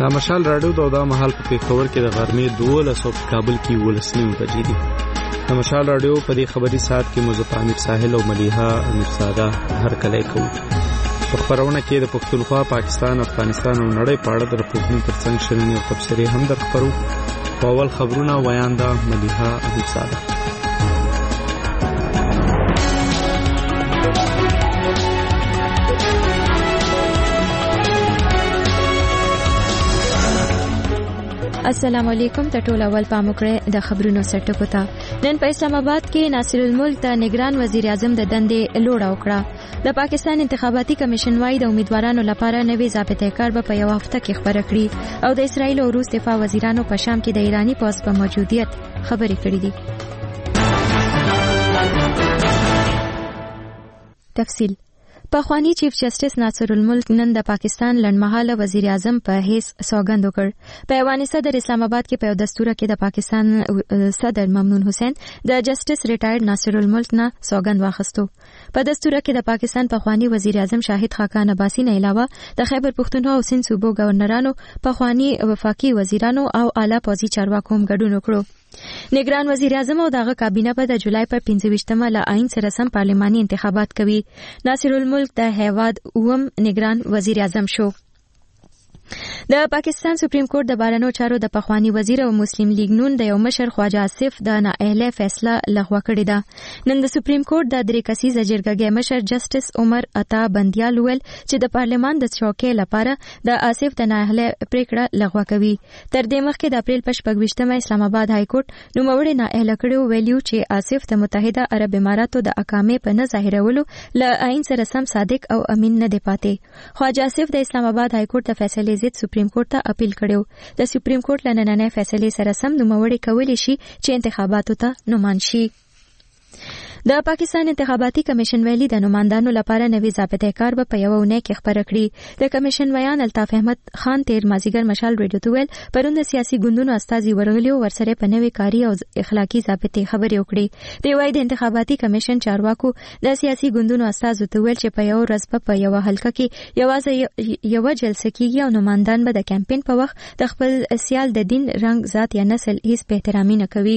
دا مشال راډیو دا مهال په پیښور کې د غرمې 12 کابل کې 12 بجې دي. د مشال راډیو په دې خبري ساعت کې مظفر امیر ساحل او ملیحه امیرزاده هر کله کوي. په خبرونه کې د پښتونخوا، پاکستان، افغانستان او نړۍ په اړه د رپورټونو ترڅنګ شننې او تبصرې هم درخبرو. په اول خبرونه ویانده ملیحه امیرزاده. السلام علیکم. ټول اول پاموکړه د خبرونو سرټکو ته. نن په اسلام آباد کې ناصر الملک ته نگران وزیر اعظم د دندې لوړه وکړه. د پاکستان انتخاباتي کمیشن وايي د امیدوارانو لپاره نوې ضابطه کار به په یو هفته کې خبره کړي او د اسرایل او روس دفاع وزیرانو په شام کې د ایرانی پوځ په موجودیت خبرې کړې دي. تفصیل. پخوانی چیف جسټس ناصر الملک نن د پاکستان لنډمهاله وزیر اعظم په حیث سوګند وکړ. په ایوان صدر اسلام آباد کې په یو دستوره کې د پاکستان صدر ممنون حسین د جسټس ریټایرډ ناصر الملک نه سوګند واخیستو. په دستوره کې د پاکستان پخوانی وزیر اعظم شاهد خاقان عباسی نه علاوه د خیبر پختونخوا او سند صوبو گورنرانو، پخوانی وفاقي وزیرانو او اعلی پوځي چارواکو هم ګډون وکړو. نگران وزیر اعظم او دغه کابینه په د جولای پر 25مه له عین سره سم پارلماني انتخابات کوي. ناصر الملک د هیواد اوم نگران وزیر اعظم شو. د پاکستان سپریم کورټ د بهرنیو چارو د پخوانی وزیر او مسلم لیگ نون د یو مشر خواجه آصف د نااهله فیصله لغوه کړې ده. نن د سپریم کورټ د 3 کسیزه جرګه مشر جسټس عمر عطا بندیال ویل چې د پارلمان د چوکۍ لپاره د آصف د نااهله پریکړه لغوه کوي. تر دې مخکې د اپریل په 26مه اسلام آباد های کورټ نوموړی نااهله کړو ویلیو چې آصف د متحده عرب اماراتو د اقامې په نه ظاهرولو له عین سره سم صادق او امین نه دی پاتې. خواجه آصف د اسلام آباد های کورټ د فیصلې ضد سپریم کورټ ته اپیل کړو. د سپریم کورټ لنننې فیصلې سره سم نوموړی کولی شي چې انتخاباتو ته نومان شي. د پاکستان انتخاباتي کمیشن ویلي د نوماندانو لپاره نوې ضابطه کار به په یو اونۍ کې خبره کړي. د کمیشن ویان الطاف احمد خان تیر مازیګر مشال ریډیو ته ویل پرون د سیاسي ګوندونو استازي ورغلیو ورسره په نوې کاری او اخلاقی ضابطه خبرې وکړي. دی وايي د انتخاباتي کمیشن چارواکو د سیاسي ګوندونو استازو ته ویل چې په یو ورځ په یو حلقه کې یوازې یو جلسه کېږي او نوماندان به د کمپاین په وخت د خپل سیال د دین، رنګ، ذات یا نسل هیڅ به احترامي نه کوي.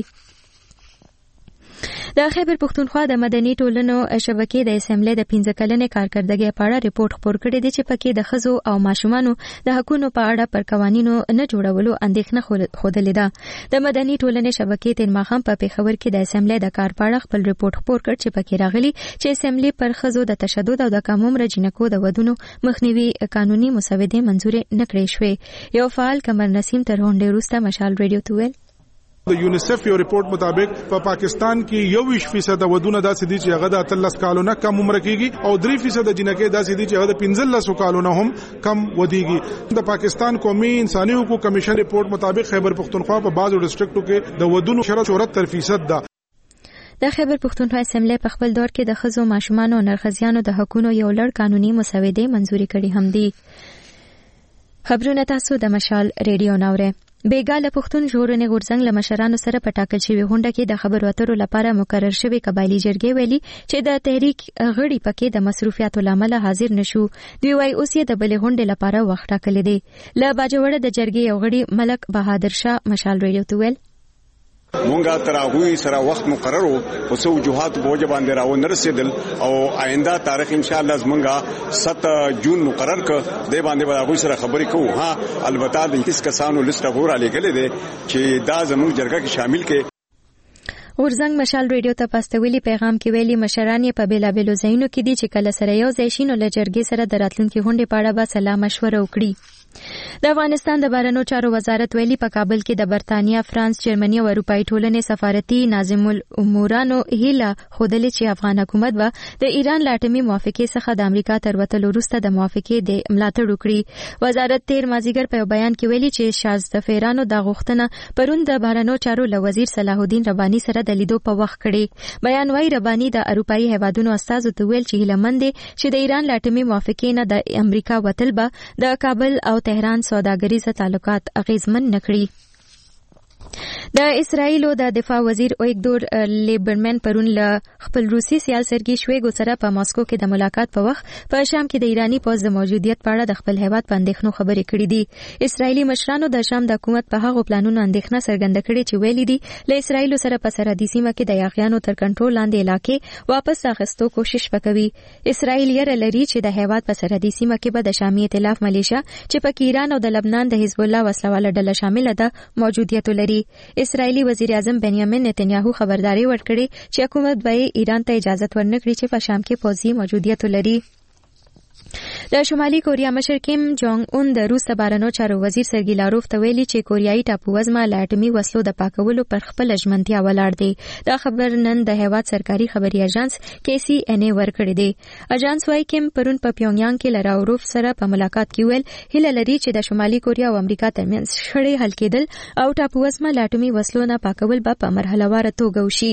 د خیبر پختونخوا د مدني ټولنو شبکې د اسمبلی د 15 کلنې کارکردګۍ په اړه ریپورت خپور کړی دی چې پکې د ښځو او ماشومانو د حقوقو په اړه پر قوانینو نه جوړولو اندېښنه ښودلې ده. د مدني ټولنې شبکې تیر ماښام په پیښور کې د اسمبلی د کار په اړه خپل ریپورت خپور کړ چې پکې راغلي چې اسمبلی پر ښځو د تشدد او د کم عمره جنکو د ودونو مخنیوي قانوني مسودې منزور نه کړې شوې. یو فعال قمر نسیم تر غونډې وروسته مشال ریډیو ته ویل د یونیسف یو ریپورت مطابق په پاکستان کې 21% ودونه داسې دي چې هغه د 13 کالو نه کم عمر کېږي او 3% جنکې داسې دي چې هغه د 15 کالو نه هم کم ودیږي. د پاکستان قومي انساني حقوقو کمیشن ریپورت مطابق خیبر پختونخوا په بعضو ډسټریکټو کې د ودونو شرح 74% ده. د خیبر پختونخوا اسمبلی په خپل دور کې د ښځو، ماشومانو او نرښځیانو د حقوقو یو لړ قانوني مسودې منزوري کړې هم دي. خبرونه تاسو د مشال ریډیو ناوره. بیګاله پښتون ژغورنې غورځنګ له مشرانو سره په ټاکل شوی غونډه کې د خبرو اترو لپاره مقرر شوی قبایلی جرګې ویلي چې د تحریک غړي پکې د مصروفیاتو لامل حاضر نشو. دوی وايي اوس یې د بلې غونډې لپاره وخت ټاکلی دی. له باجوړه د جرګې یو غړي ملک بهادر شاه مشال ریډیو ته ویل مونږه تر هغه سره وخت مقررو او څو وجوهات بوجه باندې راو نرسیدل او آینده تاریخ ان شاء الله زمونږه 7 جون مقرر ک دی باندې هغه سره خبرې کوو. ها البته د 30 کسانو لیست غوړه لګلې ده چې دا زموږ جرګه کې شامل کې. غورځنګ مشال ریډیو ته پاستویلی پیغام کې ویلي مشران یې په بیلابیلو ځایونو کې دي چې کله سره یو ځای شي نو له جرګې سره د راتلونکي غونډې په اړه به سلا مشوره وکړي. د افغانستان د بهرنیو چارو وزارت ویلي په کابل کې د برتانیا، فرانس، جرمني او اروپאי ټولنې سفارتي ناظم الامورانو هیله خودلې چې افغان حکومت به د ایران له اټومي موافقې څخه د امریکا تر وتلو وروسته د موافقې د ملاتړ وکړي. وزارت تیر مازیګر په بیان کې ویلي چې شازدفیرانو د غوښتنه پرون د بهرنیو چارو له وزیر صلاح الدین رباني سره د لیدو په وخت کړي. بیان وايي رباني د اروپאי هیوادونو استازو ته ویل چې هیلمند دي چې د ایران له اټومي موافقې نه د امریکا وتل به د کابل او تهران سوداګریزه تعلقات اغیزمن نکړي. د اسرایلو د دفاع وزیر اویګدور لیبرمن پرون له خپل روسي سیال سرګي شویګو سره په ماسکو کې د ملاقات په وخت په شام کې د ایرانی پوځ د موجودیت په اړه د خپل هیواد په اندېښنو خبرې کړې دي. اسرایلی مشرانو د شام د حکومت په هغو پلانونو اندېښنه څرګنده کړې چې ویلي دي له اسرایلو سره په سرحدي سیمه کې د یاغیانو تر کنټرول لاندې علاقې واپس اخیستو کوشش وکوي. اسرایل یې لري چې د هیواد په سرحدي سیمه کې به د شامي ائتلاف ملیشیا چې په ایران او د لبنان د حزب الله وسلواله ډله شامل ده موجودیت لري. اسرایلی وزیر اعظم بنیامین نتنیاهو خبرداري ورکړې چې حکومت به ایران ته اجازه ورنکړي چې په شام کې پوځي موجودیت لري. د شمالي کوریا مشر کیم جونګ اون د روس بهرنیو چارو وزیر سرګي لاروف ته ویلي چې کوریایي ټاپووزمه له اټومي وسلو د پاکولو پر خپل ژمنتیا ولاړ دی. دا خبر نن د هیواد سرکاري خبري اژانس KCNA ورکړی دی. اژانس وايي کیم پرون په پیونګیانګ کې له لاروف سره په ملاقات کې ویل هیله لري چې د شمالي کوریا او امریکا ترمنځ شخړې حل کېدل او ټاپووزمه له اټومي وسلو نه پاکول به په مرحلهواره توګه وشي.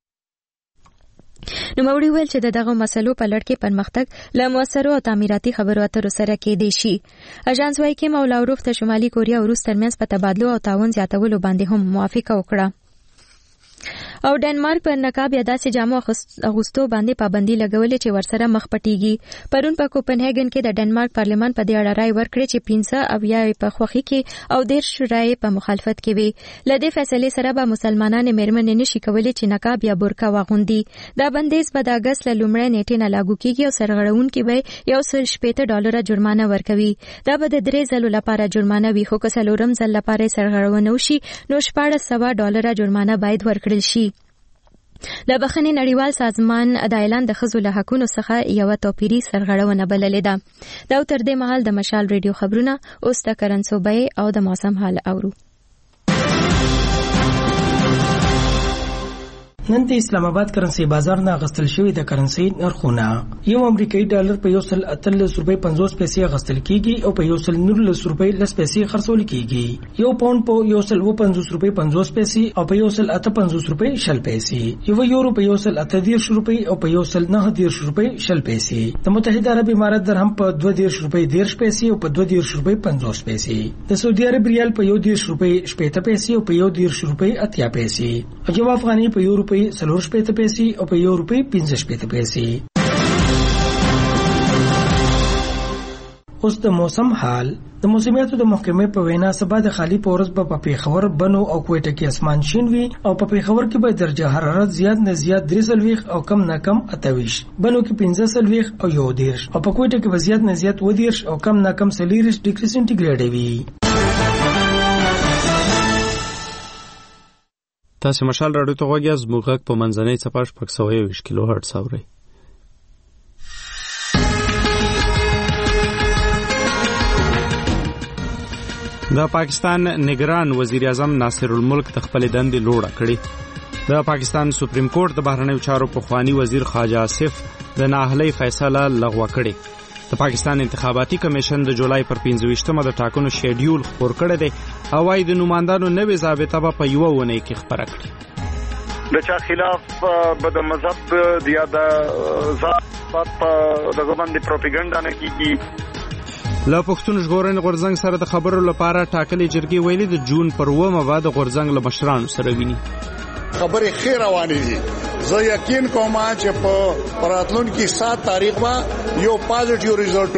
نو موري ویل چې دغه مسلو په لړ کې پرمختګ له موثرو او تعمیراتي خبرو اترو سره کېدی شي. اژانس وايي چې مولاروف ته شمالي کوریا او روس ترمنځ په تبادله او تعاون زیاتولو باندې هم موافقه وکړه. او ډنمارک پر نقاب یا داسې جامو اغوستو باندې پابندي لګولې چې ورسره مخ پټیږي. پرون په کوپنهاګن کې د ډنمارک پارلمان په دې اړه رائے ورکړې چې 15 او یا په خوخي کې او 10 رائے په مخالفت کې وي. لدې فیصلې سره به مسلمانان میرمنې نشي کولای چې نقاب یا برقع واغوندي. دا بندیز به د اگست له لومړۍ نیټې نه لاګو کیږي او سرغړونکي به $160 جرمانه ورکوي. دا به د 3 ځلو لپاره جرمانه وي، خو که څلورم ځل لپاره سرغړونه وشي نو $1400 جرمانه باید ورکړل شي. د بخښنې نړیوال سازمان د اعلان د ښځو له حقونو څخه یوه توپیري سرغړونه بللې ده. دا تر دې مهال د مشال ریډیو خبرونه اوس د کرنسوبۍ او د موسم حال اورو. نن د اسلام آباد کرنسي بازار نه غستل شوی د کرنسي نرخونه. یو امریکایي ډالر په $1.38 غستل کیږي او په $1.19 خرڅول کیږي. یو پاوند په $1.50 او په $1.58 یو یورو په $1.80 او په $1.90 د متحده عرب امارات درهم په $2.10 او په $2.50 د سعودي عرب ریال په $1.80 او په $1.80 او یو افغاني په یورو $4.50 او په $1.65. اوس د موسم حال. د موسمیاتو د محکمې په وینا سبا د خالی پورس په پیښور، بنو او کوټه کې اسمان شین وي او په پیښور کې به درجه حرارت زیات نه زیات 3 او کم نه کم 28، بنو کې 15 او 11 او په کوټه کې به زیات نه زیات 20 او کم نه کم 40 ډیګري سنټیګریډ وي. تاسو مشال راډیو ته غوږی از موږ په منځنۍ څپه 620 کیلو هرتز اورئ. د پاکستان نگران وزیر اعظم ناصر الملک د خپل دندې لوړه کړې. د پاکستان سپریم کورټ د بهرنیو چارو پخوانی وزیر خواجه آصف د نااهلۍ فیصله لغوه کړې. د پاکستان انتخاباتي کمیشن د جولای پر 15مه د ټاکنو شیډیول خپور کړی دی او وايي د نوماندانو نوې ضابطه به په یوه ونې کې خپره کړي. د چا خلاف به د مذهب یا د ذات په دغه باندې پروپاګاندا نه کیږي. له پښتون ژغورنې غورځنګ سره د خبرو لپاره ټاکلې جرګې ویلي د جون پر 9 بعد غورځنګ له مشرانو سره ویني. خبرې خیر روانې دي. زه یقین کوم چې په راتلونکي 7 تاریخ باندې یو پازیټیو ریزلټ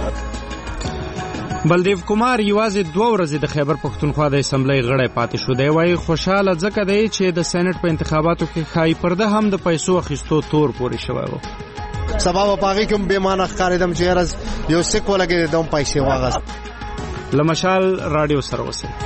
وځي. بلدیو کمار یوازې 2 ورځې د خیبر پښتونخوا د اسمبلی غړی پاتې شو. دی وايي خوشاله ځکه دی چې د سېنات په انتخاباتو کې خای پرده هم د پیسو اخیستو تور پورې شوی و. سبب پاغي کوم به مانه ښکارېدم چې راز یو سکو لګې دوم پیسې واغست. لمشال رادیو سره وسه.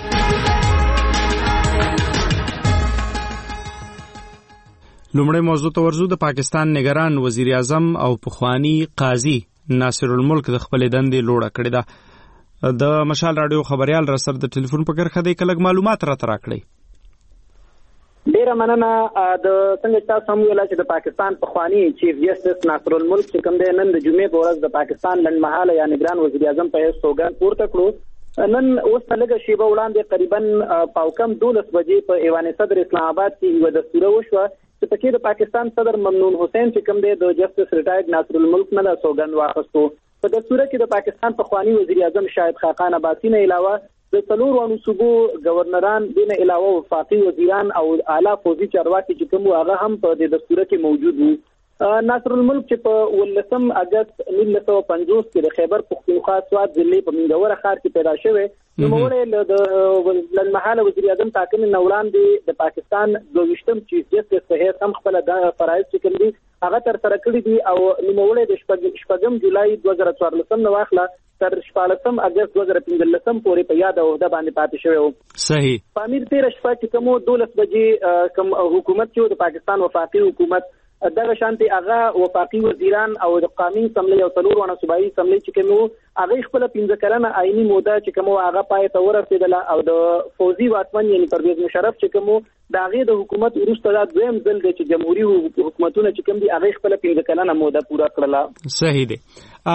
لومړی موضوع ته ورزو. د پاکستان نگران وزیر اعظم او پخوانی قاضي ناصر الملک د خپل دندې لوړه کړې ده. د مشال رادیو خبريال را سره د ټلیفون په کرخه د کلګ معلومات را تراکړي. ډیره مننه. د څنګه تاسو هم ویل چې د پاکستان پخوانی چیف جسټس ناصر الملک چې کوم دی نن د جمعې په ورځ د پاکستان لنډمهاله یا نگران وزیر اعظم په حیث سوګند پورته کړو. نن اوس لږه شیبه وړاندې قریبا پاوکم 12 بجې په ایوان صدر اسلام آباد کې یو دستور وشو چې پکې د پاکستان صدر ممنون حسین چې کوم دی د جسټس ریټایرډ ناصر الملک نه سوګند واخیستو. په دستور کې د پاکستان پخوانی وزیر اعظم شاهد خاقان عباسی نه علاوه د څلورو صوبو گورنران دین علاوه وفاقي وزیران او اعلی فوجي چارواکي چې کوم هغه هم په د دستور کې موجود وو. ناصر الملک چې په 19 اگست 1950 کې د خیبر پختونخوا سوات ضلع په منګوره ښار کې پیدا شوی، نو موږ د لنمحاله وزیر اعظم ټاکنې نه وړاندې د پاکستان 22م چیف جسټس په هیڅ هم خپل د فرایض چې کوم دي هغه تر سره کړی دي، او نوموړی د 8 جولای 2014 نو واخله تر 14 اگست 2015 پورې په یاد عہده باندې پاتې شوی و. صحیح. په امیر 13 شپه چې کوم 12 بجې کوم حکومت چې د پاکستان وفاقي حکومت دغه شانتي هغه وفاقي وزیران او د قانون سملې او څلورونه صوبایي سملې چې کوم هغه خپل 15 کلنه آئینی موده چې کوم هغه پای ته ورسېدله، او د فوزي واکمن یعنی پرویز مشرف چې کوم د هغه د حکومت وروسته دا دویم ځل دی چې جمهوریت حکومتونه چې کوم دي هغه خپل 15 کلنه موده پوره کړله. صحیح دی.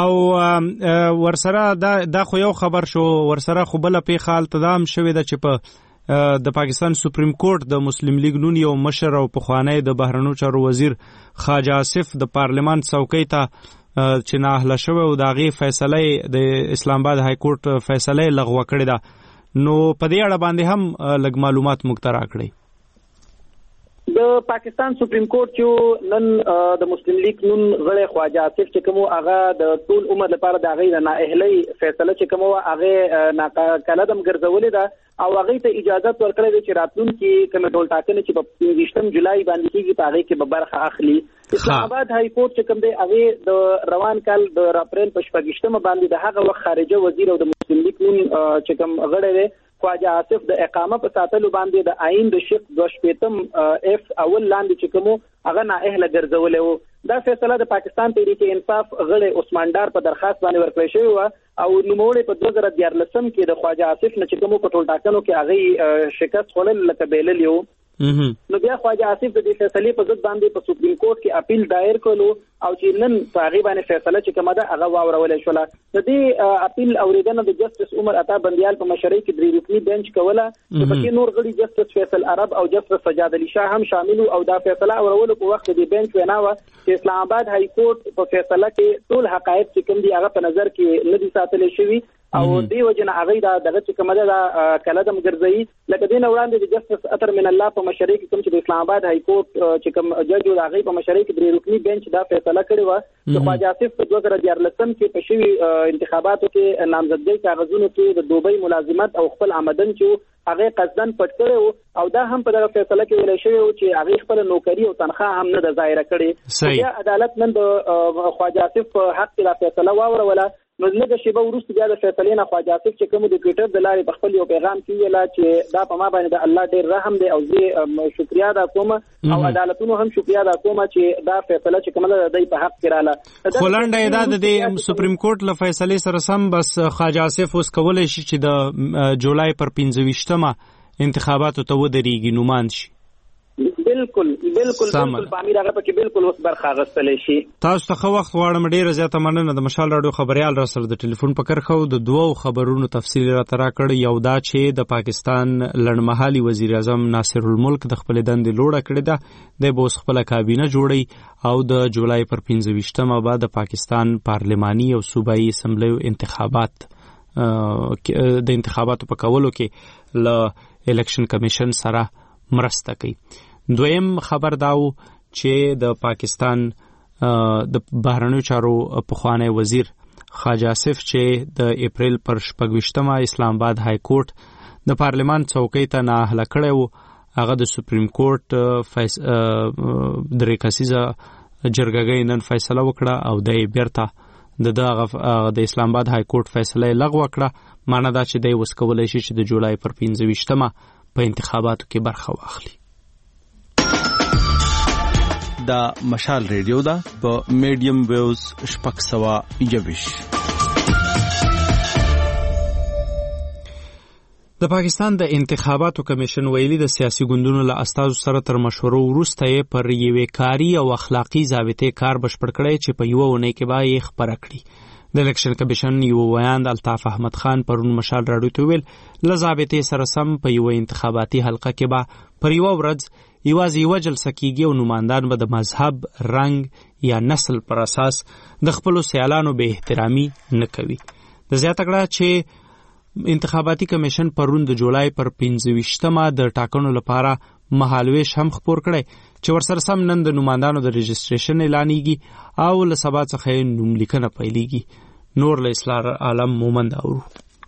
او ورسره دا خو یو خبر شو، ورسره خو بل په حال تدام شوی د چې په د پاکستان سپریم کورټ د مسلم لیگ نون یو مشر او پخوانی د بهرنیو چارو وزیر خواجه آصف د پارلیمان څوکۍ ته چې ناهله شوی او د هغې فیصله د اسلام آباد های کورټ فیصله لغوه کړې ده، نو په دې اړه باندې هم لږ معلومات موږ ته راکړئ. د پاکستان سپریم کورټ چې نن د مسلم لیگ نون غړی خواجه آصف چې کوم هغه د ټول عمر لپاره د هغې د نااهلۍ فیصله چې کوم هغه ناقلدم ګرځولې ده، او هغه ته اجازه ورکړې ده چې راتلونکي کوم ډول ټاکنې چې په 15 جولای باندې کېږي په هغه کې به برخه اخلي. اسلام آباد های کورټ چې کوم دی هغه د روان کال د اپریل په 14 باندې د هغه وخت خارجه وزیر او د مسلم لیگ نون چې کوم غړی دی خواجه آصف د اقامه په ساتلو باندې د آئین د شق 2 اف اول لاندې چې کوم هغه نااهله ګرځولې وو. دا فیصله د پاکستان تحریک انصاف غړی عثمان ډار په درخواست باندې ورکړی شوی و، او نوموړی په 2014 کې د خواجه آصف نه چې کوم په ټول ټاکنو کې هغه شکست خورل لکه بیلل یو. نو بیا خواجه آصف د دې فیصلې په ضد باندې په سپریم کورټ کې اپیل دایر کړو، او چې نن په هغه باندې فیصله چې کومه ده هغه واورولې شوله. د دې اپیل اوریدنه د جسټس عمر عطا بندیال په مشرۍ کې 3 رکنی بنچ کوله، چې پکې نور غړي جسټس فیصل عرب او جسټس سجاد علي شاه هم شامل، او دا فیصله اورولو په وخت د بنچ وینا و چې اسلام آباد های کورټ په فیصله کې ټول حقایق چې کوم دي هغه په نظر کې نه دي ساتل شوی، او دی وجنه هغه دغه چې کومه ده کلدم ګرځي. لکه دین وړاندې د جسټس اطهر من الله په مشرۍ کې کوم چې د اسلام آباد های کورټ چې کوم جج او هغه په مشرۍ کې 3 رکنی بنچ دا فیصله کړې و چې خواجه آصف په 2014 کې په شوی انتخاباتو کې نامزدګۍ کاغذونو کې د دوبۍ ملازمت او خپل آمدن چې هغه قصدن پټ کړو، او دا هم په دغه فیصله کې ویل شوی چې هغه خپل نوکری او تنخواه هم نه د ظاهر کړي. بیا عدالت نن د خواجه آصف په حق کې دا فیصله واوروله. نو لږه شیبه وروسته بیا د فیصلې نه خواجه آصف چې کوم د ټویټر د لارې په خپل یو پیغام کې ویل چې دا په ما باندې د الله ډېر رحم دی، او زه شکریا ادا کوم او عدالتونو هم شکریا ادا کوم چې دا فیصله چې کومه ده د دې په حق کې رااله. خلنډه دا د سپریم کورټ له فیصلې سره سم بس خواجه آصف اوس کولای شي چې د جولای پر 15مه انتخاباتو ته ودرېږي، نوماند شي. بالکل پامیر هغه پکې بالکل اوس برخه اخیستلی شي. تاسو ته ښه وخت غواړم، ډېره زیاته مننه. د مشال راډیو خبریال را سره د ټلیفون په کرښه د دوو خبرونو تفصیل راته راکړ. یو دا چې د پاکستان لړمحالي وزیر اعظم ناصر الملک د خپلې دندې لوړه کړې ده، دی به اوس خپله کابینه جوړوي، او د جولای پر 15مه به د پاکستان پارلماني او صوبایي اسمبلیو انتخابات د انتخاباتو په کولو کې له الیکشن کمیشن سره مرسته کوي. دویم خبر داو چې د پاکستان د بهرنیو چارو پخوانی وزیر خواجه آصف چې د اپریل پر 26 اسلام آباد های کورټ د پارلمان څوکۍ ته نااهله کړی و، هغه د سپریم کورټ 3 کسیزه جرګه نن فیصله وکړه، او د بیرته د اسلام آباد های کورټ فیصله لغوه کړه. معنی دا چې دی اوس کولی شي چې د جولای پر 15مه په انتخاباتو کې برخه واخلي. دا مشال ریډیو دا په میډیم ویوز 621. د پاکستان د انتخاباتو کمیشن ویلي د سیاسي ګوندونو له استازو سره تر مشورو وروسته یې پر یوې کاري او اخلاقي ضابطې کار بشپړ کړی چې په یوه اونۍ کې به یې خپره کړي. د الیکشن کمیشن یو ویاند الطاف احمد خان پرون مشال راډیو ته ویل له ضابطې سره سم په یوه انتخاباتي حلقه کې به پر یوه ورځ یوازې یوه جلسه کیږي، او نمایندان به د مذهب، رنګ یا نسل پر اساس د خپلو سیالانو بې احترامي نه کوي. د زیاته کړه چې انتخاباتي کمیشن پرون د جولای پر 25مه د ټاکنو لپاره مهالویش هم خپور کړی چې ورسره سم نن د نوماندانو د رجسټریشن اعلانېږي او له سبا څخه نوملیکنه پیلېږي. نور له اصلاح عالم مومند اورو.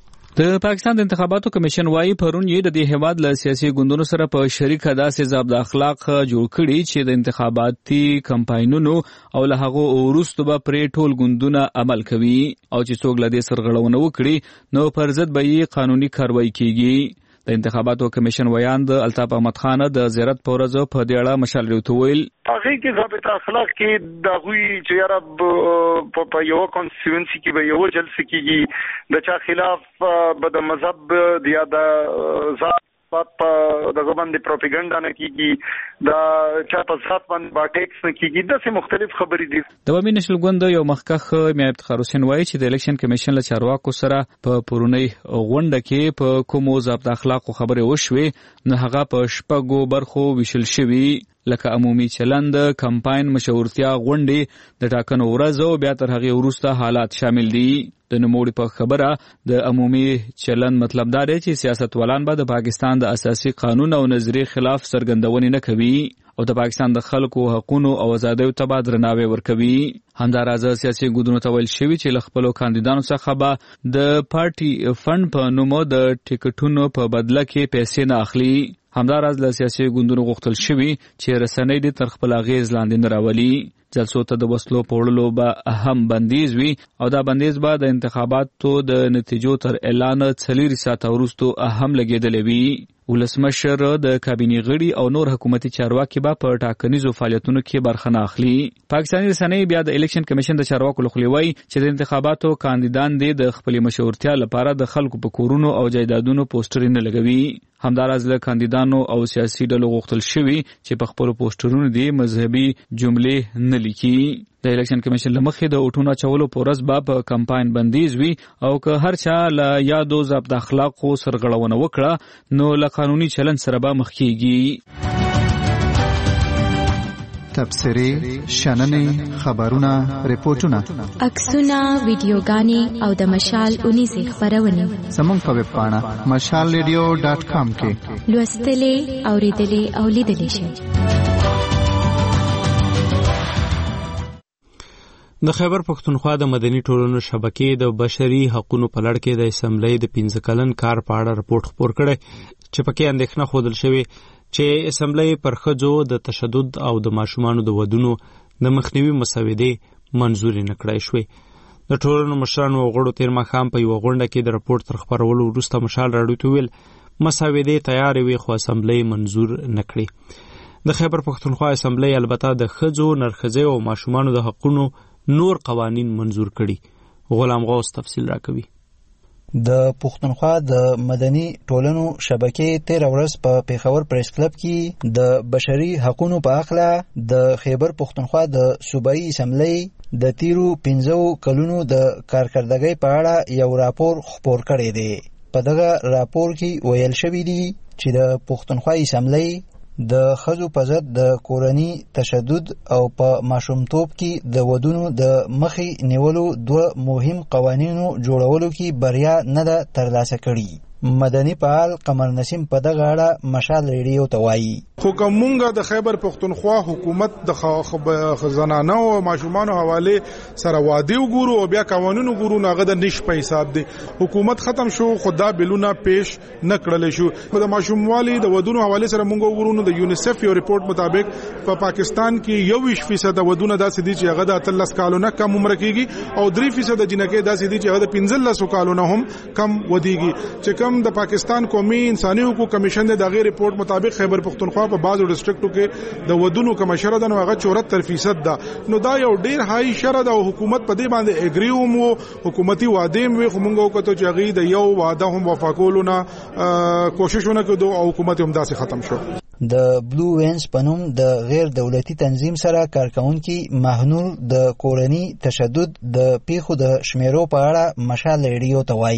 د پاکستان د انتخاباتو کمیشن وايي پرون یې د دې هیواد له سیاسي ګوندونو سره په شریکه داسې ضابط اخلاق جوړ کړي چې د انتخاباتي کمپاینونو او له هغو وروسته به پرې ټول ګوندونه عمل کوي او چې څوک له دې سرغړونه وکړي نو پر ضد به یې قانوني کاروایی کیږي. د انتخاباتو کمیشن ویان د الطاف احمد خان د زیارت په ورځ په دې اړه مشال ریوته ویل هغه کې ضابط اخلاق کې د غوي چې یاره په یو کانسټیټوئنسي کې به یو جلسه کېږي د چا خلاف به د مذهب یا د ذات په دغه باندې پروپاګاندا نه کیږي دا چا په ذات باندې باټیکس نه کیږي داسې مختلف خبرې دي. د ومې نشل ګوند یو مخکخ میا افتخار حسین وایي چې د الیکشن کمیشن له چارواکو سره په پرونی غونډه کې په کومو ضابط اخلاق خبرې وشوي نو هغه په شپږو برخو ویشل شوي لکه عمومي چلند، کمپاین، مشورتیا، غونډې، د ټاکنو ورځ او بیا تر هغې وروسته حالات شامل دي. د نوموړي په خبره د عمومي چلند مطلب دا دی چې سیاستوالان به د پاکستان د اساسي قانون او نظریې خلاف څرګندونې نه کوي او د پاکستان د خلکو حقونو او ازادیو ته به درناوی ورکوي. همداراز سیاسي ګوندونو ته ویل شوي چې له خپلو کاندیدانو څخه به د پارټي فنډ په نومو د ټیکټونو په بدله کې پیسې نه اخلي. همداراز له سیاسي ګوندونو غوښتل شوي چې رسنۍ دې تر خپل اغېز لاندې نه راولي. جلسو ته د وسلو په وړلو به هم بندیز وي او دا بندیز به د انتخاباتو د نتیجو تر اعلان 4 ساعته وروسته هم لګېدلی وي. ولسمشر د کابینې غړي او نور حکومتي چارواکي به په ټاکنیزو فعالیتونو کې برخه نه اخلي. پاکستاني رسنۍ بیا د الیکشن کمیشن د چارواکو له خولې وایي چې د انتخاباتو کاندیدان دې د خپلې مشورتیا لپاره د خلکو په کورونو او جایدادونو پوسټرې نه لګوي. همداراز له کاندیدانو او سیاسي ډلو غوښتل شوي چې په خپلو پوسټرونو دې مذهبي جملې نه لیکي. د الیکشن کمیشن له مخې د اوټونو اچولو په ورځ به په کمپاین بندیز وي او که هر چا له یادو ضابط اخلاقو سرغړونه وکړه نو له قانوني چلند سره به مخ کیږي. تبصرې، شننې، خبرونه، ریپورتونه، عکسونه، ویډیوګانې او د مشال 19 خبرونه زموږ په ویب پاڼه mashalradio.com کې لوستلې، اوریدلې او لیدلې شئ. د خیبر پښتونخوا د مدني ټولنو شبکې د بشري حقوقو په لړ کې د اسمبلی د 15 کلن کار په اړه رپورت خپور کړی چې پکې اندېښنه ښودل شوې چې اسمبلی پر ښځو د تشدد او د ماشومانو د ودونو د مخنیوي مسودې منظوري نه کړای شوې. د ټولنو مشرانو او غړو تېر ماښام په یوه غونډه کې د رپورت تر خپرولو وروسته مشال راډیو ته ویل مسودې تیارې وې خو اسمبلی منظور نه کړې. د خیبر پښتونخوا اسمبلی البته د ښځو، نرښځیو او ماشومانو د حقونو نور قوانین منظور کړي. غلام غوث تفصیل راکوي. د پښتونخوا د مدني ټولنو شبکې 13 ورځ په پیښور پریس کلب کې د بشري حقوقو په اړه د خیبر پښتونخوا د صوبایي اسمبلی د تیرو 15 کلونو د کارکردګۍ په اړه یو راپور خپور کړی دی. په دغه راپور کې ویل شوی دی چې د پښتونخوا اسمبلی د ښځو په ضد د کورني تشدد او په ماشومتوب کې د ودونو د مخې نیولو 2 مهم قوانینو جوړولو کې بریا نه ده ترلاسه کړې. مدني فعال قمر نسیم په دغه اړه مشال ریډیو ته وایي خو کومه د خیبر پښتونخوا حکومت د زنانو او ماشومانو حواله سره وادي وګورو او بیا قوانینو ګورو ناغه د نش په حساب دی. حکومت ختم شو خدا بلونه پیش نه کړل شو. د ماشوموالي د ودونو حواله سره مونږ وګورو د یونیسف یو ریپورت مطابق په پاکستان کې 21% ودونه داسې دي چې هغه د 13 کالو نه کم عمر کېږي او 3% جنکې داسې دي چې هغه د 15 کالو نه هم کم ودیږي. چې د پاکستان قومي انساني حقوق کمیشن د دغه ریپورت مطابق خیبر پښتونخوا په بعضو ډیسټریکټو کې د ودونو کم شره ده نو هغه 74% ده. نو دا یو ډیر هاي شره ده او حکومت په دې باندې اګریوم او حکومتي وعده هم خو مونږ وکړو چې هغه د یو وعده هم وفاقولونه کوششونه کړو او حکومت هم داسې ختم شو. د بلو وینز پنوم د غیر دولتي تنظیم سره کارکونکي مهنور د کورني تشدد د پیښو د شمیرو په اړه مشال ریډیو ته وایي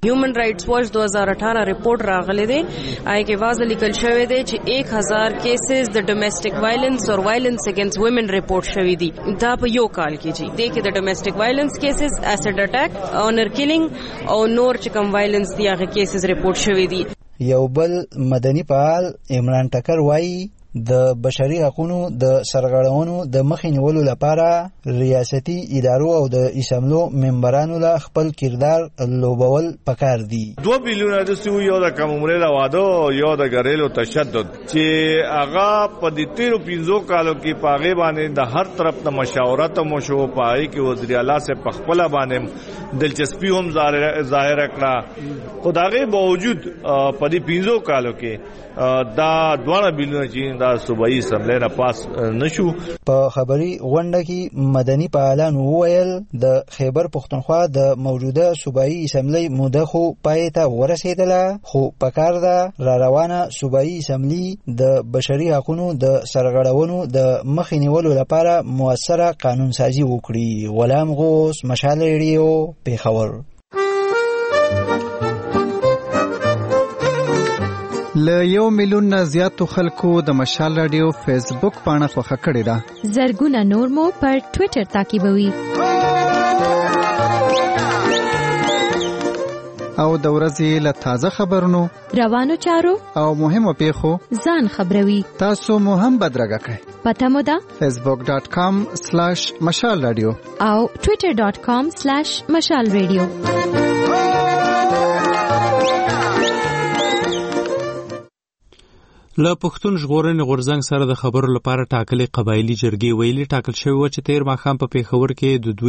هیومن رائټس واچ 2018 ریپورت راغلی دی آی کې واضح لیکل شوی دی چې 1000 کیسز د ډومېسټک وایلنس او وایلنس اگینست وومن ریپورت شوی دی دا په یو کال کې چې د کې د ډومېسټک وایلنس کیسز اسید اٹیک اونر کیلینګ او نور چې کوم وایلنس دی هغه کیسز ریپورت شوی دی. یو بل مدني فعال عمران ټکر وایي د بشري حقوقو د سرغړونو د مخې نیولو لپاره ریاستي ادارو او د اسمبلو ممبرانو له خپل کردار لوبول پکار دي. 2 بلیون د سو یو د کومره لا واده یو د غریلو تشدد چې هغه په دې 13 کالو کې پاغه باندې د هر طرف د مشاورت مو شو پای کې وزیر اعلی سے پخپل باندې دلچسپي هم ظاهر کړه خدای باوجود په دې 15 کالو کې دا 2 بلیون چې دا صوبایي اسمبلی نه پاس نشو. په خبري غونډه کې مدني فعالان وویل د خیبر پختونخوا د موجوده صوبایي اسمبلی موده خو پای ته ورسېدله خو پکار ده را روانه صوبایي اسمبلی د بشري حقوقو د سرغړونو د مخې نیولو لپاره موثره قانون سازي وکړي. غلام غوث، مشال ریډیو، پیښور. له 1 میلیون نه زیاتو خلکو د مشال رادیو فیسبوک پاڼه خوښه کړې ده. زرګونه نور مو پر ټوئیټر تعقیبوي. او د ورځې له تازه خبرونو، روانو چارو او مهمو پیښو ځان خبروي. تاسو مو هم بدرګه کړئ. پته مو ده facebook.com/مشال رادیو او twitter.com/مشال رادیو. له پښتون ژغورنې غورځنګ سره د خبرو لپاره ټاکلې قبایلی جرګې ویلي ټاکل شوی و چې تیر ماښام په پیښور کې د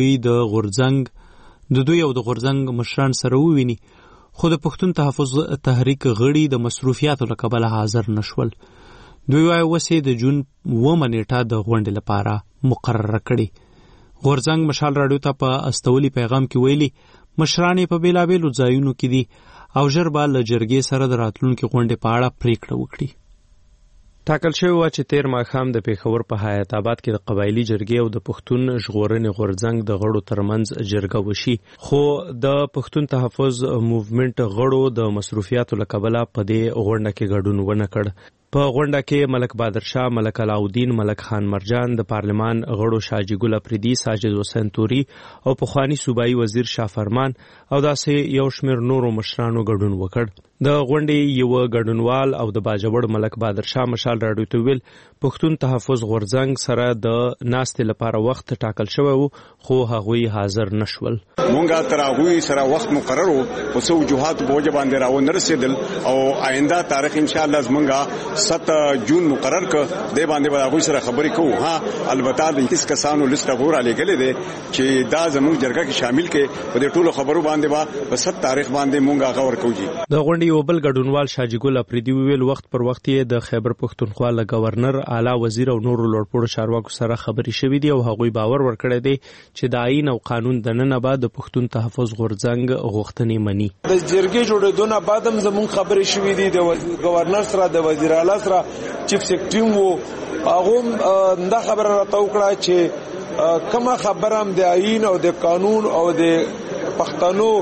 دوی او د غورځنګ مشران سره وویني، خو د پښتون تحفظ تحریک غړي د مصروفیاتو له کبله حاضر نشول. دوی وايي وسې د جون 9 نیټه د غونډې لپاره مقرره کړي. غورځنګ مشال راډیو ته په استولي پیغام کې ویلي مشران په بیلابیلو ځایونو کې دي او ژر به له جرګې سره د راتلونکي غونډې په اړه پریکړه وکړي. ټاکل شوی و چې تیر ماښام د پیښور په حیات آباد کې د قبایلی جرګې او د پښتون ژغورنې غورځنګ د غړو ترمنځ جرګه وشي، خو د پښتون تحفظ موومېنټ غړو د مصروفیاتو له کبله په دې غونډه کې ګډون ونه کړ. په غونډه کې ملک بادرشاه، ملک علاؤالدین، ملک خان مرجان، د پارلمان غړو شاجي ګل افریدي، ساجد حسین توري او پخوانی صوبایي وزیر شاه فرمان او داسې یو شمېر نورو مشرانو ګډون وکړ. د غونډې یو ګډونوال او د باجوړ ملک بادرشاه مشال راډیو ته ویل پښتون تحفظ غورځنګ سره د ناستې لپاره وخت ټاکل شوی و خو هغوی حاضر نشول. مونږه تر هغوی سره وخت مقرر وو خو څو وجوهات بوجه باندې راو نه رسیدل او آینده تاریخ ان شاء الله زمونږه 7 جون مقرر ک دی باندې به هغوی سره خبرې کوو. ها البته د 21 کسانو لیست غوړه لګلې ده چې دا زموږ جرګه کې شامل کې په دې ټولو خبرو باندې په 7 تاریخ باندې مونږه غور کوو. د غونډې یو بل ګډونوال شاجي ګل افریدي ویل وخت پر وخت یې د خیبر پښتونخوا له گورنر، اعلی وزیر او نورو لوړپوړو چارواکو سره خبرې شوې دي او هغوی باور ورکړی دی چې د آئین او قانون د نن بعد د پښتون تحفظ غورځنګ غوښتنې مني. د جرګې جوړېدو نه بعد هم زموږ خبرې شوې دي د گورنر سره، د وزیر اعلی سره، چیف سیکرټری وو، هغه دا خبره راته وکړه چې کومه خبره هم د آئین او د قانون او د پښتنو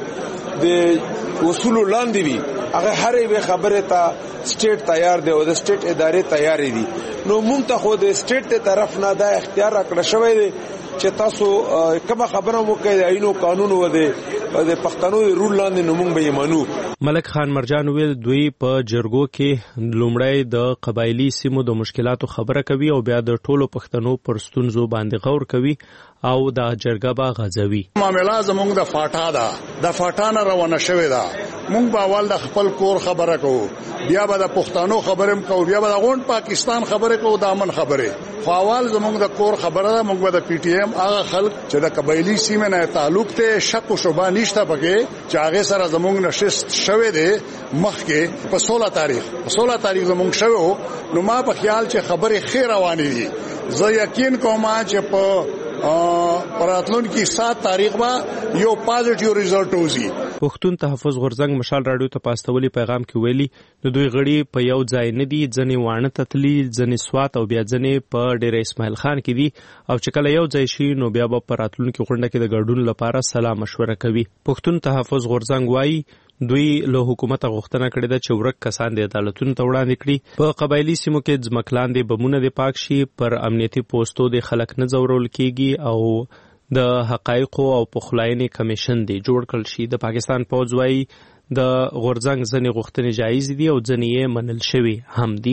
د اصول لاندې وي هغه هر یوه خبره ته سټیټ تیار دی او د سټیټ ادارې تیار دي. نو موږ ته خو د سټیټ ته طرف نه دا اختیار راکړل شوی دی چې تاسو کومه خبره مو کوي د آئین او قانون او د پښتنو د رول لاندې نو موږ به یې منو. ملک خان مرجان ویل دوی په جرګو کې لومړی د قبایلی سیمو د مشکلاتو خبره کوي او بیا د ټولو پښتنو پر ستونزو باندې غور کوي او د جرګه به غځوي. معاملې زموږ د فاټا ده، د فاټا نه روانه شوې ده. موږ به اول د خپل کور خبره کوو، بیا به د پښتنو خبره کوو، بیا به د غونډ پاکستان خبره کوو، د امن خبره. خو اول زموږ د کور خبره ده. موږ به د پی ټی ایم هغه خلک چې د قبایلی سیمه نه تعلق ته شک او شبهه نشته پکې چې هغه سره زموږ نشست شوه دی مخکې په 16 تاریخ زموږ شوه. نو ما په خیال چې خبره خیر روانې دي. زه یقین کوم چې په پراتلون کی 7 تاریخ با یو پازیټیو ریزلټ وزي. پښتون تحفظ غورځنګ مشال رادیو ته پاستولي پیغام کې ویلي د دوی غړي په یو ځای نه دي، ځنې وانه تتلی، ځنې سوات او بیا ځنې په ډیر اسماعیل خان کې دي او چې کله یو ځای شي نو بیا په راتلونکو غونډه کې د ګډون لپاره سلا مشوره کوي. پښتون تحفظ غورځنګ وایي دوی له حکومت غوښتنه کړې ده چې ورک کسان د عدالتونو ته وړاندې کړي، په قبایلی سیمو کې ځمکلان د بمونه د پاک شي، پر امنیتي پوسټو د خلک نه ځورول کیږي او د حقایقو او پخلاینې کمیشن دی جوړ کړل شي. د پاکستان پوځ وایي د غورځنګ ځنې غوښتنې جایز دي او ځنې یې منل شوي هم دي.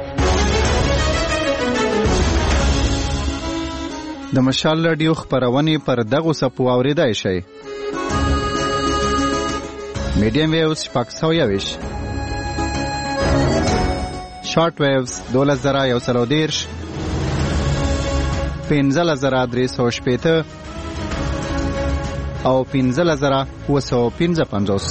د مشال رادیو خبرونه پر دغه سپو اوریدای شي. میډیم ویوز شپږ 120، شارټ ویوز 2110، 15350 او 15750.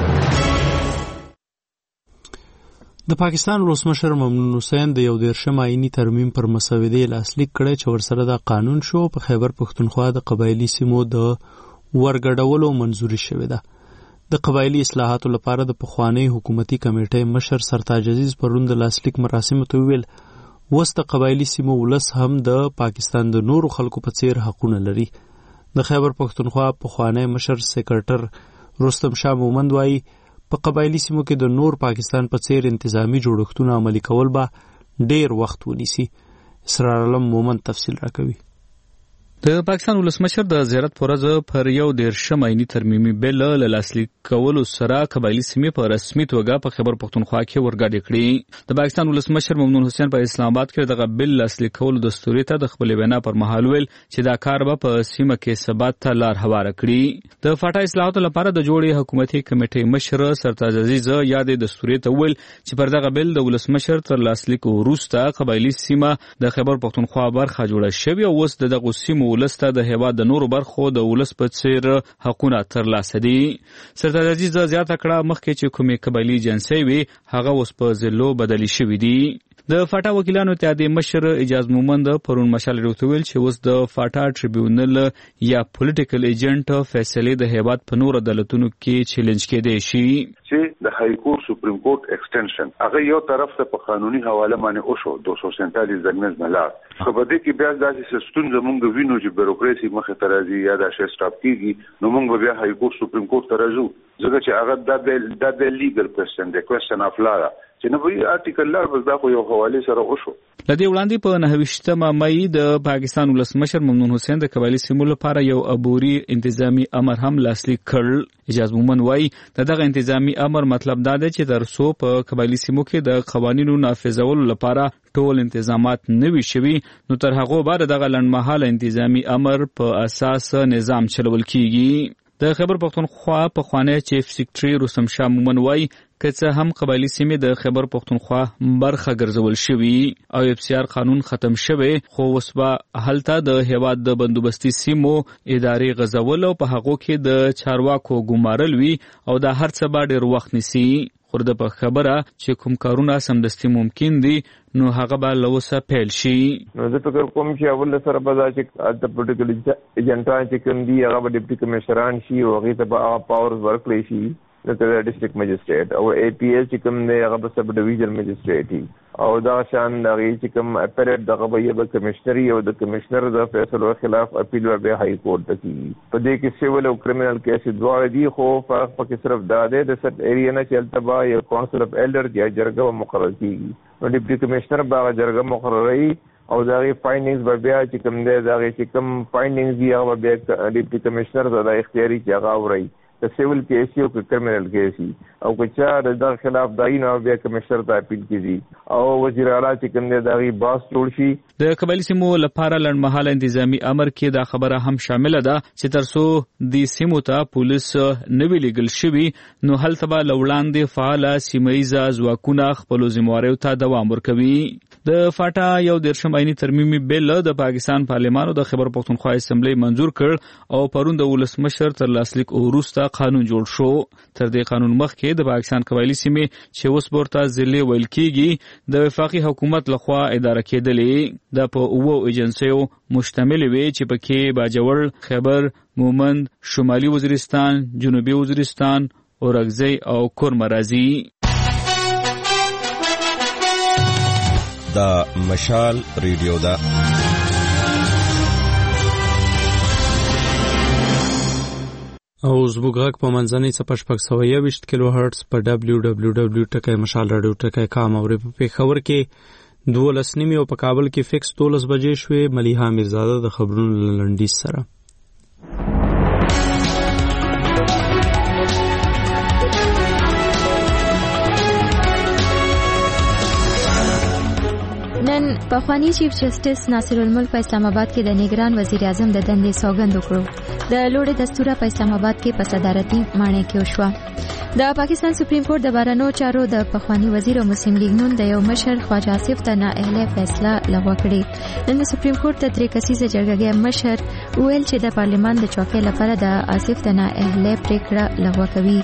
د پاکستان ولسمشر ممنون حسین د 11 آئینی ترمیم پر مسودې لاسلیک کړی چې ورسره د قانون شو په خیبر پښتونخوا د قبایلی سیمو د ورګډولو منځوري شوې ده. د قبایلی اصلاحاتو لپاره د پخوانی حکومتي کمیټې مشر سرتاج عزیز پرون د لاسلیک مراسم ته ویل وس د قبایلی سیمو ولس هم د پاکستان د نورو خلکو په څیر حقونه لري. د خیبر پښتونخوا پخوانی مشر سیکرټر رستم شاه مومند وایي په قبایلی سیمو کې د نور پاکستان په څیر انتظامی جوړښتونه عملي کول به ډیر وخت ونیسي. اسرار علم مومند تفصیل راکوي. د پاکستان ولسمشر د زیارت پرځ پر 11 آئینی ترمیمي بل له لاسلیک کولو سره قبایلی سیمې په رسمي توګه په خیبر پښتونخوا کې ورګډې کړې. د پاکستان ولسمشر ممنون حسین په اسلام آباد کې دغه بل لاسلیک کولو دستوري ته د خپل وینا پر مهال ویل چې دا کار به په سیمه کې ثبات ته لار هواره کړي. د فاټا اصلاحاتو لپاره د جوړې حکومتي کمیټې مشر سرتاج عزیز یادې دستوري ته ویل چې پر دغه بل د ولسمشر تر لاسلیک وروسته قبایلی سیمه د خیبر پښتونخوا برخه جوړه شوې او اوس دغه سیمه ولسته د هیواد د نورو برخو د ولس په څیر حقونه ترلاسه دي. سرتاج عزیز زیاته کړه مخکې چې کومې قبایلی جنسي وي هغه اوس په ضلعو بدلی شوي دي. د فاټا وکیلانو اتحادیې مشر اجاز مومند پرون مشال رادیو ویل چې اوس د فاټا ټریبیونل یا پولیټیکل ایجنټ فیصله د هیواد په نور عدالتونو کې چیلنج کېدای شي چې د های کورټ سپریم کورټ ایکسټنشن هغه یو طرف ته په قانوني حواله باندې او شو 247 زمینز ملار خو په دې کې بیا داسې سستون زمونږ وینو چې بیروکراسي مخه ترازی یا د شې سټاپ کیږي نو موږ بیا های کورټ سپریم کورټ ترازو ځکه چې هغه د لیګل کوېسچن د کوېسچن اف لا چې نو وی آرټیکل لار بس دا خو یو حواله سره وشو. لدی وړاندې په 29 مای د پاکستان ولسمشر ممنون حسین د قبایلی سیمو لپاره یو عبوري انتظامی امر هم لاسلیک کړ. اجازه مومن وایي دغه انتظامی امر مطلب دا دی چې ترڅو په قبایلی سیمو کې د قوانینو نافذولو لپاره ټول انتظامات نوي شوي نو تر هغه بعد دغه لنډمهاله انتظامی امر په اساس نظام چلول کیږي. د خیبر پښتونخوا پخوانی چیف سیکریټری رستم شاه مومن وایي که څه هم قبایلی سیمې د خیبر پښتونخوا برخه ګرځول شوي او اف سی آر قانون ختم شوی خو اوس به هلته د هیواد د بندوبستي سیمو ادارې غځول او په هغو کې د چارواکو ګمارل وي او دا هر څه به ډېر وخت نیسي. خو د په خبره چې کوم کارونه سمدستي ممکن دي نو هغه به له اوسه پیل شي. نو زه فکر کوم چې اول سره به دا چې د پولیټیکل ایجنټان چې کوم دي هغه به ډیپټي کمشنران شي او هغې ته به هغه پاورز ورکړی شي لکه د ډسټرکټ مجسټریټ او اے پی ایل چې کوم دی هغه به سب ډیویژن مجسټریټ وي او دا شان د هغې چې کوم اپیلیټ دغه به یې به کمشنر او د کمشنر د فیصلو خلاف اپیل به بیا های کورټ ته کېږي. په دې کې سیول او کرمینل کیسې دواړه دي خو فرق پکې صرف دا دی د سټ ایریا نه چې هلته به یو کونسل اف ایلډر یا جرګه به مقرر کېږي نو ډیپټي کمشنر به هغه جرګه مقرروي او د هغې فایندنګز به بیا چې کوم دی د هغې چې کوم فایندنګز دي هغه به بیا ډیپټي کمشنر ته دا اختیاري چې هغه اورئ د سیول کیس او کرمینل کیس او که چا د خلاف دای نه بیا کمشنر ته اپیل کیږي او وزیر اعلی چې کوم دی دغه باس جوړ شي. د قبایلی سیمو لپاره لنډمهاله انتظامی امر کې دا خبره هم شامل ده چې ترڅو د سیمو ته پولیس نوی لیګل شوي نو هلته به له وړاندې فعاله سیمه ییزه ځواکونه خپلو ذمهواریو ته دوام ورکوي. د فاټا یو دیرشم آئینی ترمیمي بل د پاکستان پارلمان او د خیبر پختونخوا اسمبلی منزور کړ او پرون د ولسمشر تر لاسلیک وروسته قانون جوړ شو. تر دې قانون مخکې د پاکستان قبایلی سیمې چې اوس ورته ضلع ویل کېږي د وفاقي حکومت لخوا اداره کېدلې. د په اوو ایجنسیو مشتمل وي چې پکې باجوړ، خیبر، مومند، شمالي وزیرستان، جنوبي وزیرستان، اورګزی او کورمرازي. دا مشال ریډیو دا او زموږ غږ په منځنۍ څپه 621 کیلو هرتز په www.mashalradio.com او په پېښور کې 12:30 او په کابل کې فکس 12 بجې شوې. ملیحه میرزاده د خبرونو لنډیز سره. نن پخوانی چیف جسټس ناصر الملک په اسلام آباد کې د نگران وزیر اعظم د دندې سوګند وکړو. د لوړې دستوره په اسلام آباد کې په صدارتي ماڼۍ کې وشوه. د پاکستان سپریم کورټ د بهرنیو چارو د پخوانی وزیر او مسلم لیگ نون د یو مشر خواجه آصف ته نااهله فیصله لغوه کړې. نن د سپریم کورټ د 3 کسیزه جرګې مشر ویل چې د پارلمان د چوکۍ لپاره د آصف ته نااهله پریکړه لغوه کوي.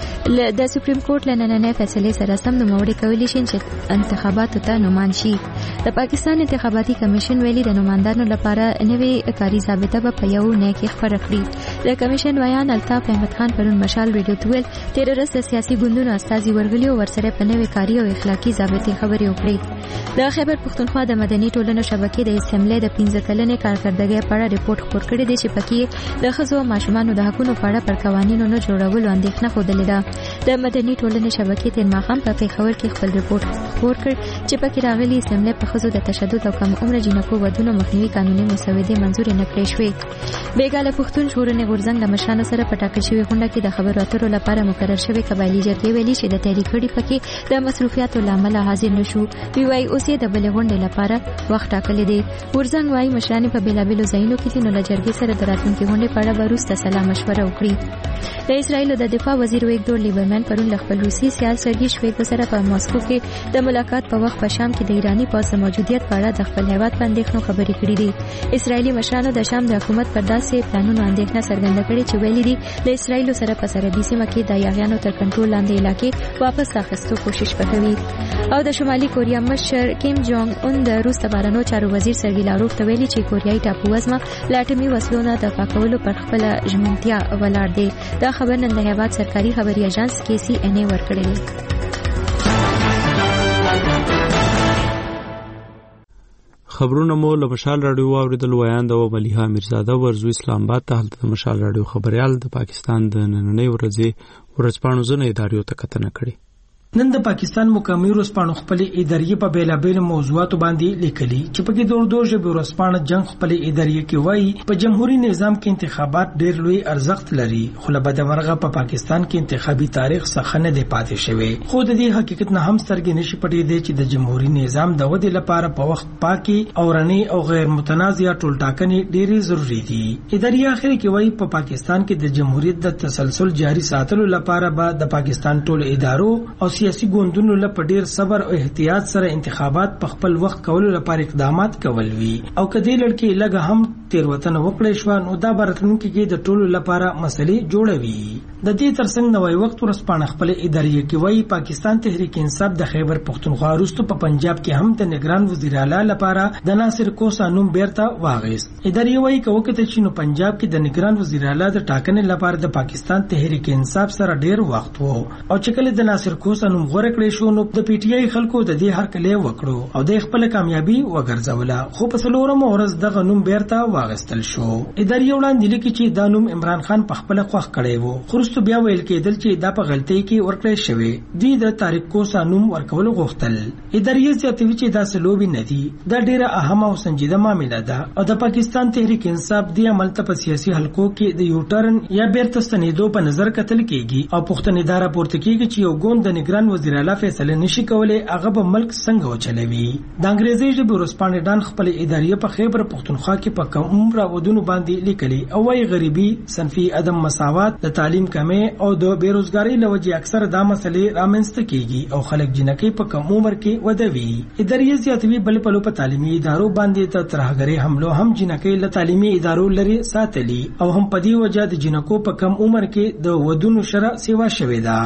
د سپریم کورټ لنننې فیصله سره سم نوموړي کولی شي چې انتخاباتو ته نومان شي. د پاکستان انتخاباتي کمیشن ویلي د نوماندانو لپاره نوې کاري ضابطه په یو نه کې خبره کړې. د کمیشن ویان الطاف احمد خان پرون مشال ریډیو ته ویل تیررس سیاسي ګوندونو استازي ورغلي او ورسره په نوې کاري او اخلاقی ضابطې خبرې وکړې. د خیبر پختونخوا د مدني ټولنو شبکې د اسمبلی د 15 کلنې کارکردګۍ په اړه ریپورت خپور کړی دی چې پکې د ښځو او ماشومانو د حقوقو په اړه پر قوانینو نه جوړولو اندېښنه ښودلې ده. د مدني ټولنې شبکې تیر ماښام په پېښور کې خپل ریپورت خپور کړ چې پکې راغلي اسمبلی په ښځو د تشدد او کم عمر جنکو ودونو مخنیوي قانوني مسودې منظور نه کړې شوې. بیګاله پښتون ژغورنې غورځنګ د مشرانو سره په ټاکل شوې غونډه کې د خبرو اترو لپاره مقرر شوی قبایلی جرګې ویلي چې د تحریک کړي پکې د مصروفیاتو لامل حاضر نشو. وی وايي اوس یې د بلې غونډې لپاره وخت ټاکلی دی. غورځنګ وايي مشران په بیلابېلو ځایونو کې نو له جرګې سره د راتلونکي غونډې په اړه وروسته سلا مشوره وکړي. د اسرایل د دفاع وزیر ویګدور لیبرمن پرون له خپل روسي سیال سرګي شویګو سره په ماسکو کې د ملاقات په وخت په شام کې د ایراني پوځ موجودیت په اړه د خپل هیواد په اندېښنو خبرې کړې دي. اسرایلی مشرانو د شام د حکومت پر داسې پلانونو اندېښنه څرګنده کړې چې ویلي دي د اسرایل سره په سرحدي سیمه کې د یاغیانو تر کنټرول لاندې علاقې واپس اخیستو کوشش وکوي. او د شمالي کوریا مشر کیم جونګ اون د روس د بهرنیو چارو وزیر سرګي لاروف ته ویلي چې کوریایي ټاپو وزمه له اټومي وسلو نه دفاع کولو پر خپل ژمنتیا ولاړ دی. دا خبر نن د هیواد سرکاري خبري اژانس KCNA ورکړی دی. خبرونه مو له مشال رادیو واوریدل. ویاند او ملیحه میرزاده ورزو اسلام آباد ته هلته د مشال رادیو خبريال د پاکستان د نننۍ ورځپاڼو ځنې ادارو ته کتنه کړې. نن د پاکستان مقامي ورځپاڼو خپل ادارې په بیلابېل موضوعاتو باندې لیکلي چې په کې د اردو ژبې ورځپاڼه جنگ خپل ادارې کې وایي په جمهوریت نظام کې انتخابات ډېر لوی ارزښت لري، خو له بدمرغه په پاکستان کې انتخابي تاریخ څخه نه دی پاتې شوی. خو د دې حقیقت نه هم سترګې نشي پټېدې چې د جمهوریت نظام د ودې لپاره په وخت پاکي او رڼې او غیر متنازعه ټولټاکنې ډېرې ضروري دي. ادارې اخر کې وایي په پاکستان کې د جمهوریت د تسلسل جاري ساتلو لپاره به د پاکستان ټول ادارو او سیاسي ګوندونو لپاره ډیر صبر او احتیاط سره انتخابات په خپل وخت کولو لپاره اقدامات کول وی او کدی لړکی لګه هم تیروتنه وکړې شو نو دا برتلونکو کې د ټولو لپاره مسلې جوړوي. د دې ترڅنګ نوې وخت ورسپانه خپل ادارې کې وایي پاکستان تحریک انصاف د خیبر پختونخوا وروسته په پنجاب کې هم د نگران وزیر اعلی لپاره د ناصر کوسا نوم بیرته واغیست. ادارې وایي کوکته چې نو پنجاب کې د نگران وزیر اعلی د ټاکنې لپاره د پاکستان تحریک انصاف سره ډیر وخت وو او چې کله د ناصر کوسا نوم غوړه کړې شو نو د پی ټی آی خلکو د دې هرکلی وکړو او د خپل کامیابی وګرځوله، خو په څلورم ورځ دغه نوم بیرته واغستل شو. ادارې وړاندې لیکي چې دا نوم عمران خان په خپل خوښ کړی وو، خو وروسته بیا ویل کېدل چې دا په غلطۍ کې ورکړی شوی دی. د طارق کوسا نوم ورکول غوښتل. ادارې زیاتوي چې دا سلوبي نه دي، دا ډیره اهمه او سنجیده معامله ده او د پاکستان تحریک انصاف د عمل ته په سیاسي حلقو کې د یو ټرن یا بیرته ستنېدو په نظر کتل کېږي او پوښتنې دا راپورته کېږي چې یو ګوند د نگران وزیر اعلی فیصله نشي کولای هغه به ملک څنګه وچلوي. د انګریزي ژبې ورځپاڼې ډان خپل ادارې په خیبر پختونخوا کې په کم هم راودونو باندې لیکلي او وايي غریبي، صنفي عدم مساوات، د تعلیم کمی او د بیروزګاری لوجې اکثر دا مسلې رامنځته کیږي او خلک جنکې په کم عمر کې ودوي. اداري زیاتوي بل په لو په تعلیمي ادارو باندې د ترهګرۍ حملو هم جنکې له تعلیمي ادارو لري ساتلي او هم په دې وجه د جنکو په کم عمر کې د ودونو شرع سیوا شوې ده.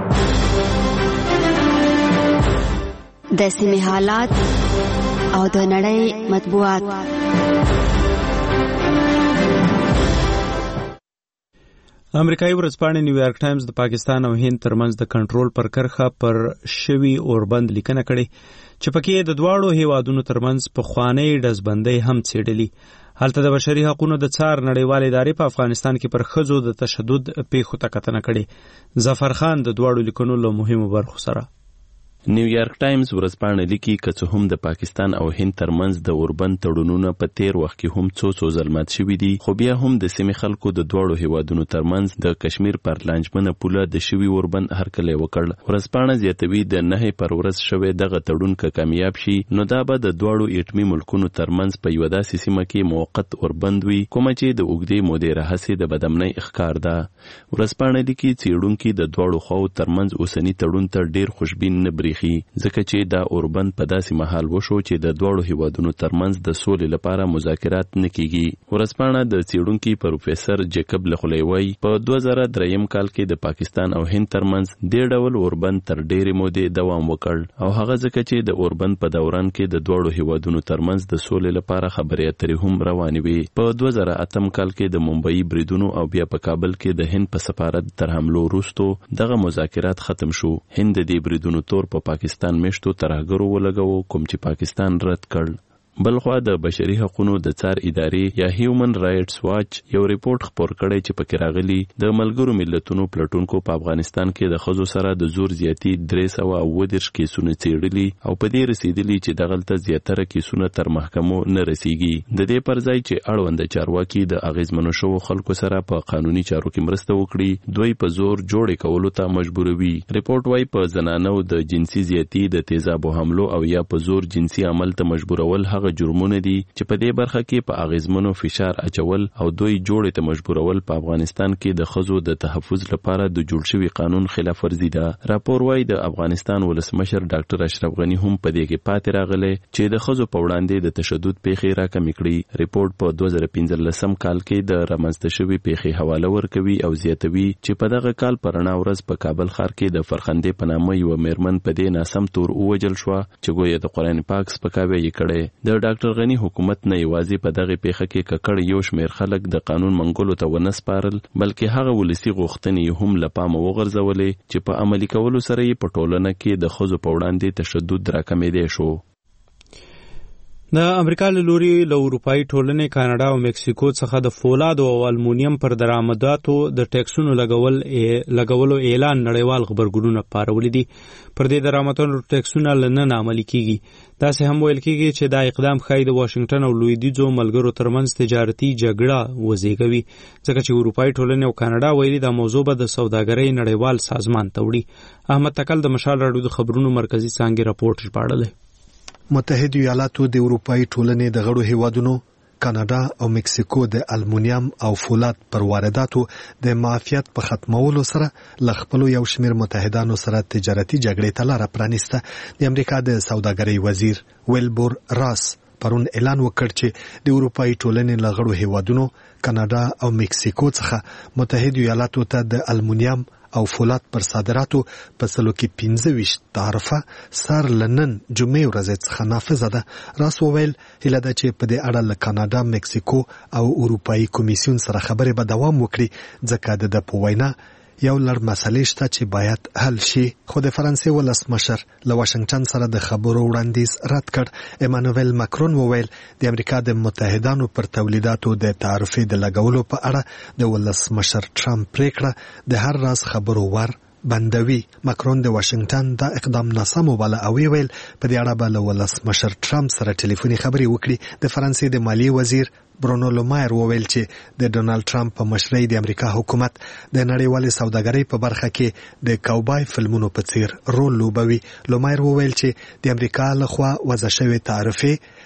د سیمې حالات او د نړۍ مطبوعات. امریکایي ورځپاڼې نیویارک ټایمز د پاکستان او هند ترمنځ د کنټرول پر کرخه پر شوي اوربند لیکنه کړې چې پکې د دواړو هیوادونو ترمنځ پخوانۍ ډزبندۍ هم څېړلي. هلته د بشري حقوقو د څار نړیوال ادارې په افغانستان کې پر ښځو د تشدد پیښو ته کتنه کړې. ظفر خان د دواړو لیکنو له مهمو برخو سره. نیویارک ټایمز ورځپاڼه لیکي که څه هم د پاکستان او هند ترمنځ د اوربند تړونونه په تیر وخت کې هم څو ځل مات شوي دي، خو بیا هم د سیمې خلکو د دواړو هیوادونو ترمنځ د کشمیر پر لانجمنه پوله د شوي اوربند هرکلی وکړ. ورځپاڼه زیاتوي د 9 پر ورځ شوی دغه تړون که کامیاب شي نو دا به د دواړو ایټمي ملکونو ترمنځ په یوه داسې سیمه کې موقت اوربند وي کومه چې د اوږدې مودې راهیسې د بدامنۍ ښکار ده. ورځپاڼه لیکي څېړونکي د دواړو خواو ترمنځ اوسني تړون ته ډیر خوشبین نه بریښي، ځکه چې دا اوربند په داسې مهال وشو چې د دواړو هیوادونو ترمنځ د سولې لپاره مذاکرات نه کیږي. ورځپاڼه د څېړونکي پروفیسر جیکب لخلی وایي په 2003 کال کې د پاکستان او هند ترمنځ دې ډول اوربند تر ډېرې مودې دوام وکړ او هغه ځکه چې د اوربند په دوران کې د دواړو هیوادونو ترمنځ د سولې لپاره خبرې اترې هم روانې وي. په 2008 کال کې د ممبئی بریدونو او بیا په کابل کې د هند په سفارت تر حملو وروسته دغه مذاکرات ختم شو. هند د دې بریدونو تور په پاکستان میشتو ترهګرو ولګاوه کوم چې پاکستان رد کړ. بلخوا د بشري حقوقو د څار ادارې یا هیومن رائټس واچ یو ریپورت خپور کړی چې پکې راغلي د ملګرو ملتونو پلټونکو په افغانستان کې د ښځو سره د زور زیاتی 329 کیسونه څېړلي او په دې رسیدلي چې دغلته زیاتره کیسونه تر محکمو نه رسیږي. د دې پر ځای چې اړوند چارواکي د اغیزمنو شوو خلکو سره په قانوني چارو کې مرسته وکړي دوی په زور جوړې کولو ته مجبوروي. ریپورت وايي په زنانو د جنسي زیاتی د تیزابو حملو او یا په زور جنسي عمل ته مجبورول هغه جرمونه دي چې په دې برخه کې په اغیزمنو فشار اچول او دوی جوړې ته مجبورول په افغانستان کې د ښځو د تحفظ لپاره د جوړ شوي قانون خلاف ورزي ده. راپور وايي د افغانستان ولسمشر ډاکټر اشرف غنی هم په دې کې پاتې راغلی چې د ښځو په وړاندې د تشدد پیښې راکمې کړي. ریپورت په 2015 کال کې د رامنځته شوي پیښې حواله ورکوي او زیاتوي چې په دغه کال په رڼا ورځ په کابل ښار کې د فرخندې په نامه یوه میرمن په دې ناسم تور ووجل شوه چې ګویا د قرآن پاک سپکاوی یې کړی. د ډاکټر غنی حکومت نه یوازې په دغه پیښه کې ککړ یو شمېر خلک د قانون منګولو ته ونه سپارل بلکې هغه ولسي غوښتنې هم له پامه وغورځولې چې په عملي کولو سره یې په ټولنه کې د ښځو په وړاندې تشدد راکمېدی شو. د امریکا له لوري له اروپایي ټولنې کاناډا او مکسیکو څخه د فولادو او المونیم پر درآمداتو د ټیکسونو لګولو اعلان نړیوال خبرګونونه پارولي دي. پر دې درآمداتو ټیکسونه له نن عملي کیږي. داسې هم ویل کیږي چې دا اقدام ښایي د واشنګټن او لویدیځو ملګرو ترمنځ تجارتي جګړه وزېږوي ځکه چې اروپایي ټولنې او کاناډا ویلي دا موضوع به د سوداګرۍ نړیوال سازمان ته وړي. احمد تکل د مشال راډیو د خبرونو مرکزي څانګې راپورټ ژباړلی. متحده ایالاتو د اروپאי ټولنې د غړو هیوادونو کاناډا او مکسیکو د المونیم او فولاد پر وارداتو د معافیت په ختمولو سره ل خپل یو شمېر متحدانو سره تجارتي جګړې ته لار پرانیسته. د امریکا د سوداګرۍ وزیر ویلبور راس پرون اعلان وکړ چې د اروپאי ټولنې ل غړو هیوادونو کاناډا او مکسیکو څخه متحده ایالاتو ته د المونیم او فولاد پر صادراتو په سلو کې 25 تعرفه سر لنن جمعې ورځ څخه نافذ ده. راس وویل هله ده چې په دې اړه له کاناډا، مکسیکو او اروپאי کمیسیون سره خبرې به دوام وکړي ځکه د په وینا یو لړ مسلې شته چې باید حل شي. خو د فرانسې ولسمشر له واشنګټن سره د خبرو وړاندیز رد کړ. ایمانوئل ماکرون وویل د امریکا د متحدانو پر تولیداتو د تعرفې د لګولو په اړه د ولسمشر ټرمپ پریکړه د هر راز خبرو ور بندوي. ماکرون د واشنګټن دا اقدام ناسم وباله او ویل په دې اړه به له ولسمشر ټرمپ سره ټلیفوني خبرې وکړي. د فرانسې د مالیې وزیر برونو لومایر وویل چې د ډونالد ټرمپ په مشرۍ د امریکا حکومت د نړیوالې سوداګرۍ په برخه کې د کاوبای فلمونو په څیر رول لوبوي. لومایر وویل چې د امریکا لخوا وضع شوی تعرفې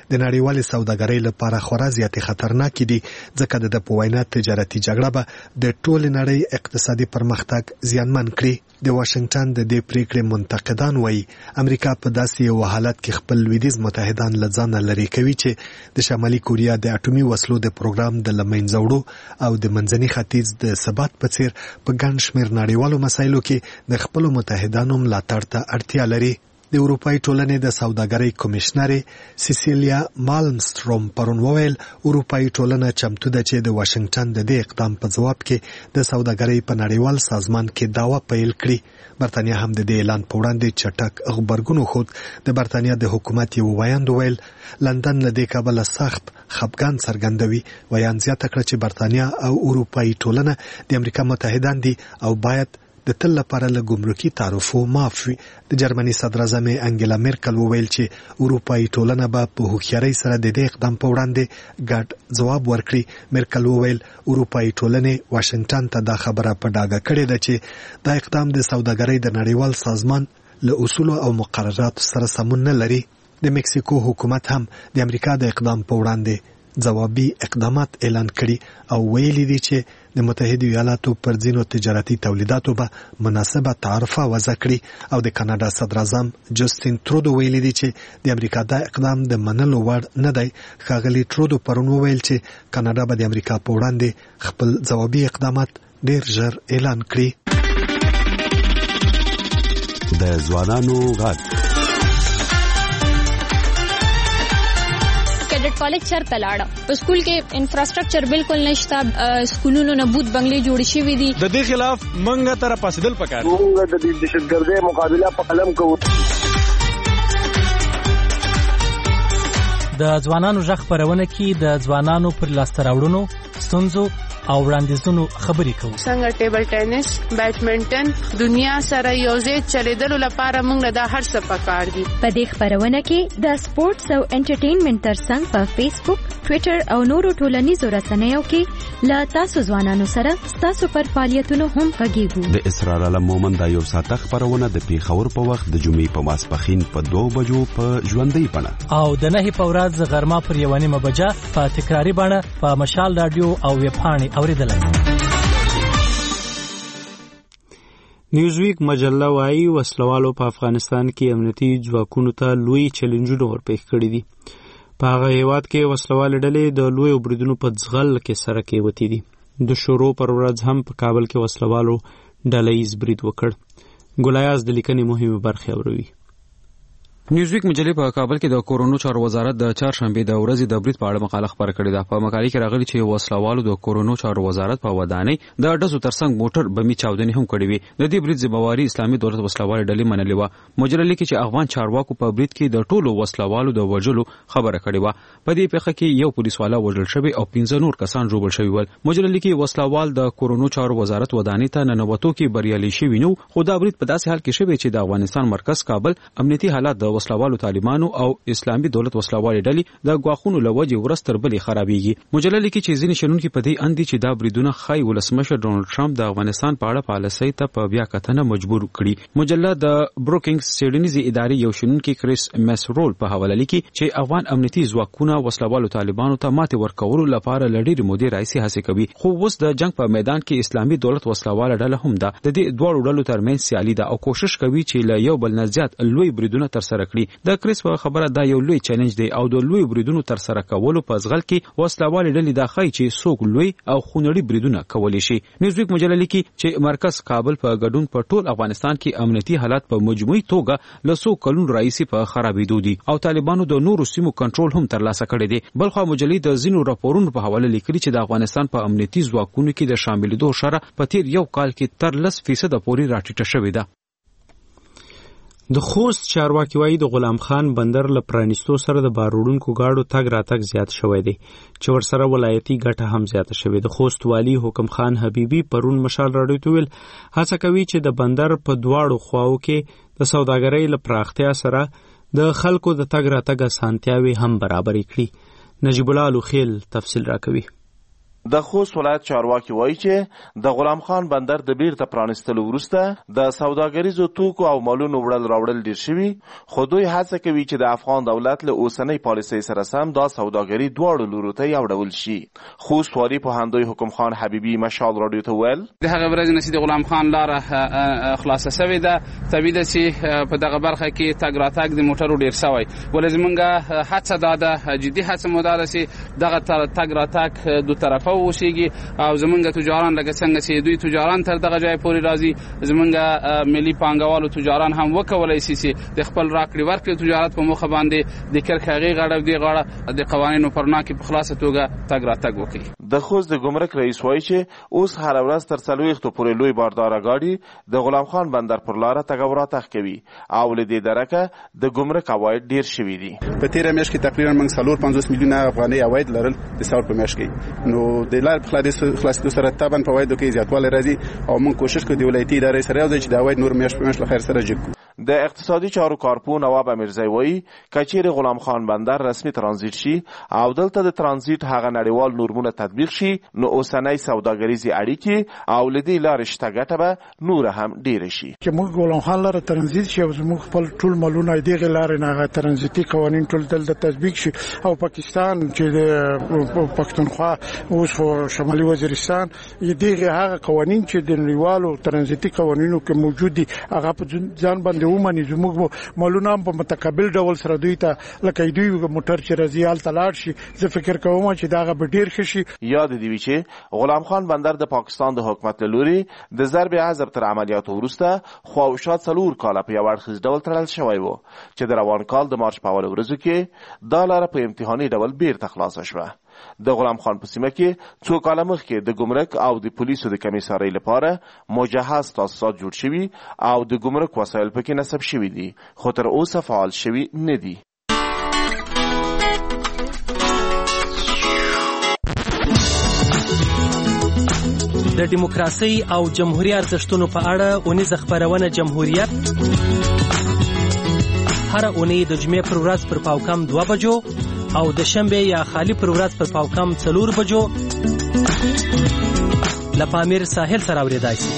د نړیوال سوداګرۍ لپاره خورا زیات خطرناک دي ځکه د په وینا تجارتي جګړه به د ټول نړۍ اقتصادي پرمختګ زیانمن کړي. د واشنگټن د دې پریکړې منتقدان وایي امریکا په داسې یو حالت کې خپل لویدیځ متحدان له ځانه لرې کوي چې د شمالي کوریا د اټومي وسلو د پروګرام د له منځه وړو او د منځني ختیځ د ثبات په څیر په ګڼ شمېر نړیوالو مسایلو کې د خپلو متحدانو ملاتړ ته اړتیا لري. د اروپאי ټولنې د سوداګرۍ کمشنرې سیسیلیا مالمستروم پرون وویل اروپאי ټولنه چمتو ده چې د واشنگټن د دې اقدام په جواب کې د سوداګرۍ په نړیوال سازمان کې دعوه پیل کړي. برتانیا هم د دې اعلان په وړاندې چټک غبرګون وښود. د برتانیا د حکومت یو ویاند ویل لندن له دې کبله سخت خپګان څرګندوي. ویاند زیاته کړه چې برتانیا او اروپאי ټولنه د امریکا متحدان دي او باید د تل لپاره له ګمرکي تعرفو معاف وي. د جرمني صدر اعظم انګلا میرکل وویل چې اروپאי ټولنه به په هوښیارۍ سره د دې اقدام په وړاندې ګډ ځواب ورکړي. میرکل وویل اروپאי ټولنې واشنگټن ته دا خبره په ډاګه کړې ده چې دا اقدام د سوداګرۍ د نړیوال سازمان له اصولو او مقرراتو سره سمون نه لري. د مکسیکو حکومت هم د امریکا د اقدام په وړاندې ځوابي اقدامات اعلان کړي او ویلي دي چې د متحده ایالاتو پر ځینو تجارتي تولیداتو به مناسبه تعرفه وضع کړي او د کاناډا صدر اعظم جسټین ترودو ویلي دي چې د امریکا دا اقدام د منلو وړ نه دی. ښاغلي ترودو پرون وویل چې کاناډا به د امریکا په وړاندې خپل ځوابي اقدامات ډیر ژر اعلان کړي. د ځوانانو غږ کیډټ کالج چرته لاړه په سکول کې انفراستراکچر بالکل نشته. سکولونو نه بوت بنگلې جوړ شوې دي. د دې خلاف منګه تر پاسدل پکار موږ د دهشتګردۍ مقابله په قلم کوو. د ځوانانو ژغ خپرونه کې د ځوانانو پر لاسته راوړنو ستونزو او وړاندیزونو خبرې کوو. څنګه ټیبل ټینس بیډمنټن دنیا سره یوځای چلیدلو لپاره موږ دا هر څه پکار دي. په دې خبرونه کې د سپورتس او انټرټینمنټ ترڅنګ په فیسبوک ټوئیټر او نورو ټولنیزو رسنیو کې لا تاسو ځوانانو سره تاسو پر فعالیتونو هم غږیږو. د اسرار علم مومن دا یو ساعته خبرونه د پیښور په وخت د جمعې په ماسپښین په 2 بجو په ژوندۍ بڼه او د 9 په ورځ غرمه پر 1 بجه په تکراری بڼه په مشال رادیو او ویب پاڼې اوریدلای. نیوزویک مجله وايي وسلوالو په افغانستان کې امنیتي ځواکونو ته لوی چیلنجونه ورپېښ کړي دي. په هغه هیواد کې وسلوال ډلې د لوی بریدونو په ځغل کې سره کې وتی دي. د شورو پر ورځ هم په کابل کې وسلوالو ډلهیز برید وکړ. ګلایاز د لیکنې مهمه برخه اوروي. نیوزویک مجلې په کابل کې د کورونو چارو وزارت د چهارشنبه د ورځې د برید په اړه مقاله خبره کړې ده. په مقالې کې راغلي چې وسلوالو د کورونو چارو وزارت په ودانۍ د ډزو ترڅنګ موټر بمي چاودنې هم کړې وي. د دې برید ذمہواری اسلامي دولت وسلوال ډلې منلې و. مجلې لیکي چې افغان چارواکو په برید کې د ټولو وسلوالو د وژلو خبره کړې و. په دې پیښه کې یو پولیسوالا وژل شوی او 15 نور کسان ژوبل شوي ول. مجلې لیکي وسلوال د کورونو چارو وزارت ودانۍ ته ننوتو کې بریالي شوي نو خو دا برید په داسې حال کې شوی چې د افغانستان مرکز کابل امنیتي حالات د وسلوالو طالبان او اسلامي دولت وسلوال ډلې د غواخونو لوجه ورستر بلې خرابېږي. مجله لیکي چې ځینې شنونکي په دې اندي چې دا بریدونه خای ولسمشر ډونالد ټرمپ د افغانستان په اړه پالیسۍ ته په بیا کتنه مجبور کړي. مجله د بروکینګز سیډنیزي ادارې یو شنونکي کریس میسرول په حواله لیکي چې افغان امنیتي ځواکونه وسلوالو طالبانو ته ماته ورکولو لپاره لړۍ مودې راځي هڅه کوي. خو اوس د جنگ په میدان کې اسلامي دولت وسلوال ډله هم ده. د دې دوه ډلو ترمنځ سیالي ده او کوشش کوي چې له یو بل نه زیات لوی بریدونه تر سره کړي. د کریس په خبره دا یو لوی چیلنج دی او د لوی بریدونو تر سره کولو په ځغل کې وسلوال ډلې دا خای چې څوک لوی او خونړي بریدونه کولی شي. نیوزویک مجله لیکي چې مرکز کابل په ګډون په ټول افغانستان کې امنیتي حالات په مجموعي توګه له 100 کلونو راځي په خرابېدو دي او طالبانو د نورو سیمو کنټرول هم ترلاسه کړی دی. بلخو مجلې د زینو راپورونو په حواله لیکلي چې د افغانستان په امنیتي ځواکونو کې د شاملېدو شره په تیر یو کال کې تر 10% پورې راټیټه شوې ده. د خوست چارواکي وايي د غلام خان بندر له پرانیستو سره د باروړونکو گاډو تګ راتګ زیات شوی دی چې ورسره ولایتي ګټه هم زیاته شوې. د خوست والی حکم خان حبیبي پرون مشال راډیو ته ویل هڅه کوي چې د بندر په دواړو خواو کې د سوداګرۍ له پراختیا سره د خلکو د تګ راتګ اسانتیاوي هم برابرې کړي. نجیب الله لوخیل تفصیل راکوي. د خوست ولایت چارواکي وایي چې د غلام خان بندر د بیرته پرانیستلو وروسته د سوداګریزو توکو او مالونو وړل راوړل ډیر شوي، خو دوی هڅه کوي چې د افغان دولت له اوسنۍ پالیسۍ سره سم دا سوداګري دواړو لورو ته یوړول شي. خوست والي پوهندوی حکم خان حبیبي مشال راډیو ته ویل د هغه ورځې نه چې د غلام خان لاره خلاصه شوې ده، طبیعي ده چې په دغه برخه کې تګ راتګ د موټرو ډیر شوی، ولې زمونږ هڅه دا ده، جدي هڅه مو دا ده چې دغه تګ راتګ دو طرفه وشيږي او زمونږ تجاران لکه څنګه چې دوی تجاران تر دغه ځای پورې راځي، زمونږ ملي پانګوالو تجاران هم وکولای شي چې د خپل راکړې ورکړې تجارت په موخه باندې د کرکغې غړو دی غړه د قوانینو پر ناکې په خلاصه توګه تګ راتګ وکړي. د خوست د ګمرک رئیس وایي چې اوس هر ورځ تر 40 پورې لوی باردار غاډي د غلام خان بندر پر لار تګ او راتګ کوي او له دې درکه د ګمرک عواید ډیر شوي دي. په تیره میاشت کې تقریبا موږ 450 میلیونه افغاني عواید لرل د ساور په میاشت کې، نو د لار په خلاصېدو سره طبعا په عوایدو کې زیاتوالی راځي او موږ کوشش کوو د ولایتي ادارې سره یو ځای چې د عواید نور میاشت په میاشت له خیر سره جګ کړو. د اقتصادي چارو کارپو نواب امیرزی وایي کچیر غلام خان بندر رسمي ترانزیت شي او دلته د ترانزیت هغه نړیوال نورمونه تطبیق شي، نو اوسنۍ سوداګریزي اړیکې او لدی لارې شته ګټه به نور هم ډیر شي. چې موږ غلام خان لاره ترانزیت شي او موږ خپل ټول مالونه دغه لارې نه ترانزیتي قوانین ټول دلته تطبیق شي او پاکستان چې د پښتونخوا اوس په شمالي وزیرستان دغه هغه قوانین چې د نړیوالو ترانزیتي قوانینو کې موجود دي هغه په ځان باندې ومني، زموږ مالونه په متقابل ډول سره دوی ته لکه دوی موټر چې راځي هلته لاړ شي. زه فکر کوم چې دا به ډیر ښه شي. یاد دی وی چې غلام خان بندر د پاکستان د حکومت له لوري د ضرب عضب تر عملیاتو وروسته خواوشات 4 کاله په یو اړخیز ډول تړل شوی و چې د روان کال د مارچ په اول ورځو کې دا لاره په امتحاني ډول بیرته خلاصه شوه. د غلام خان په سیمه کې 2 کاله مخکې د ګمرک او د پولیسو د کمیسارۍ لپاره مجهز تاسیسات جوړ شوي او د ګمرک وسایل پکې نصب شوي دي، خو تر اوسه فعال شوي نه دي. د دیموکراسي او جمهوریت ارزښتونو په اړه اونیزه خبرونه جمهوریت هر اونۍ د جمعې پر ورځ پر پاوکم 2 بجو او د شنبه یا خالی پر ورځ پر پاوکم 4 بجو لپامیر ساحل سره اوریدای شي.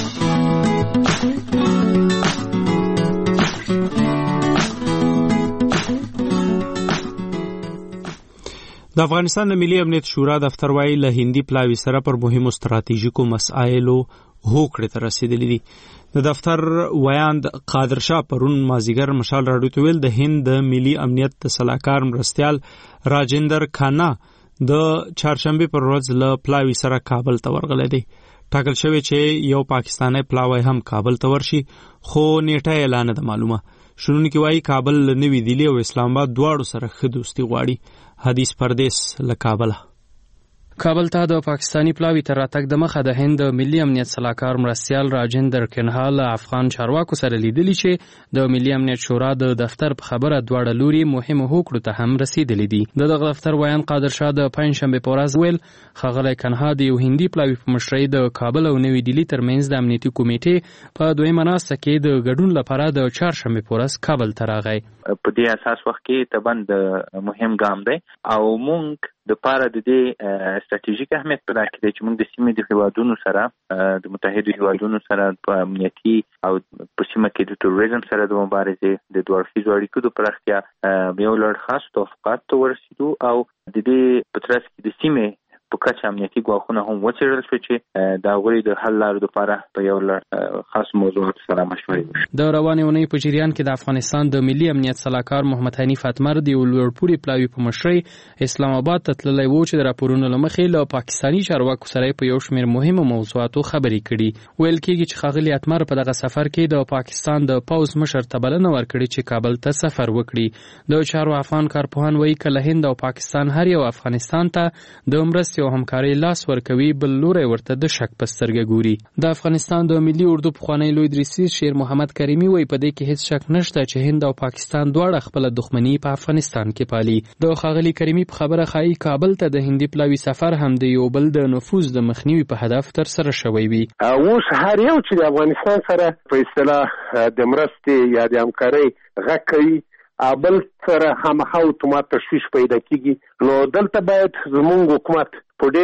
د افغانستان د ملي امنیت شورا دفتر وايي له هندي پلاوي سره پر مهمو ستراتیژیکو مسایلو هوکړې ته رسیدلې دي. د دفتر ویاند قادر شاه پرون مازیګر مشال راډیو ته ویل د هند د ملي امنیت د سلاکار مرستیال راجندر کھانا د چهارشنبه پر ورځ له پلاوي سره کابل ته ورغلی دی. ټاکل شوی چې یو پاکستانی پلاوی هم کابل ته ورشي، خو نیټه اعلان ده معلومه. شنونکي وایي کابل له نوي دهلي او اسلام آباد دواړو سره ښه دوستي غواړي. حدیث پردیس له کابله. کابل ته د پاکستانی پلاوی تر راتګ د مخه د هند ملي امنیت سلاکار مرستیال راجندر کھانا له افغان چارواکو سره لیدلی چې د ملي امنیت شورا د دفتر په خبره دواړه لوري مهمه هوکړو ته هم رسیدلی دي. دغه دفتر ویان قادر شاه د پنځشنبه په ورځ ویل ښاغلی کھانا د یو هندي پلاوی په مشرۍ د کابل او نوي دهلي ترمنځ د امنیتي کمیټې په دویمه ناسته کې د ګډون لپاره د چهارشنبه په ورځ کابل ته راغی. په دې اساس وخت کې طبعا مهم ګام دی او مونږ د پاره د دې ستراتیژیک اهمیت په لري چې موږ د سیمې د هیوادونو سره د متحده هیوادونو سره په امنیتي او په سیمه کې د تروریزم سره د مبارزې د دوه اړخیزو اړیکو د پراختیا یو لړ خاص توافقات ته ورسېدو او د دې په ترڅ کې د سیمې په کچه امنیتي ګواښونه هم وڅېړل شو چې د هغوی د حل لارو لپاره په یو لړ خاص موضوعاتو سره مشورې وشي. د روانې اونۍ په جریان کې د افغانستان د ملي امنیت سلاکار محمد حنیف اتمر د یو لوړپوړي پلاوي په مشرۍ اسلام آباد ته تللی و چې د راپورونو له مخې له پاکستاني چارواکو سره په یو شمېر مهمو موضوعاتو خبرې کړي. ویل کېږي چې ښاغلي اتمر په دغه سفر کې د پاکستان د پوځ مشر ته بلنه ورکړې چې کابل ته سفر وکړي. د چارو افغان کارپوهان وایي که له هند او پاکستان هر یو افغانستان ته د مرستې او همکارۍ لاس ورکوي، بل لوری ورته د شک په سترګه ګوري. د افغانستان د ملي اردو پخوانی لوی درسي شیر محمد کریمي وایي په دې کې هیڅ شک نشته چې هند او پاکستان دواړه خپل دښمني په افغانستان کې پالي. د ښاغلي کریمي په خبره ښایي کابل ته د هندي پلاوي سفر هم د یو بل د نفوذ د مخنیوي په هدف تر سره شوی وي. اوس هر یو چې د افغانستان سره په اصطلاح د مرستې یا د همکارۍ غږ کوي بل سره هماغه اتومات تشویش پیدا کیږي. نو دلته باید زموږ حکومت په ډېر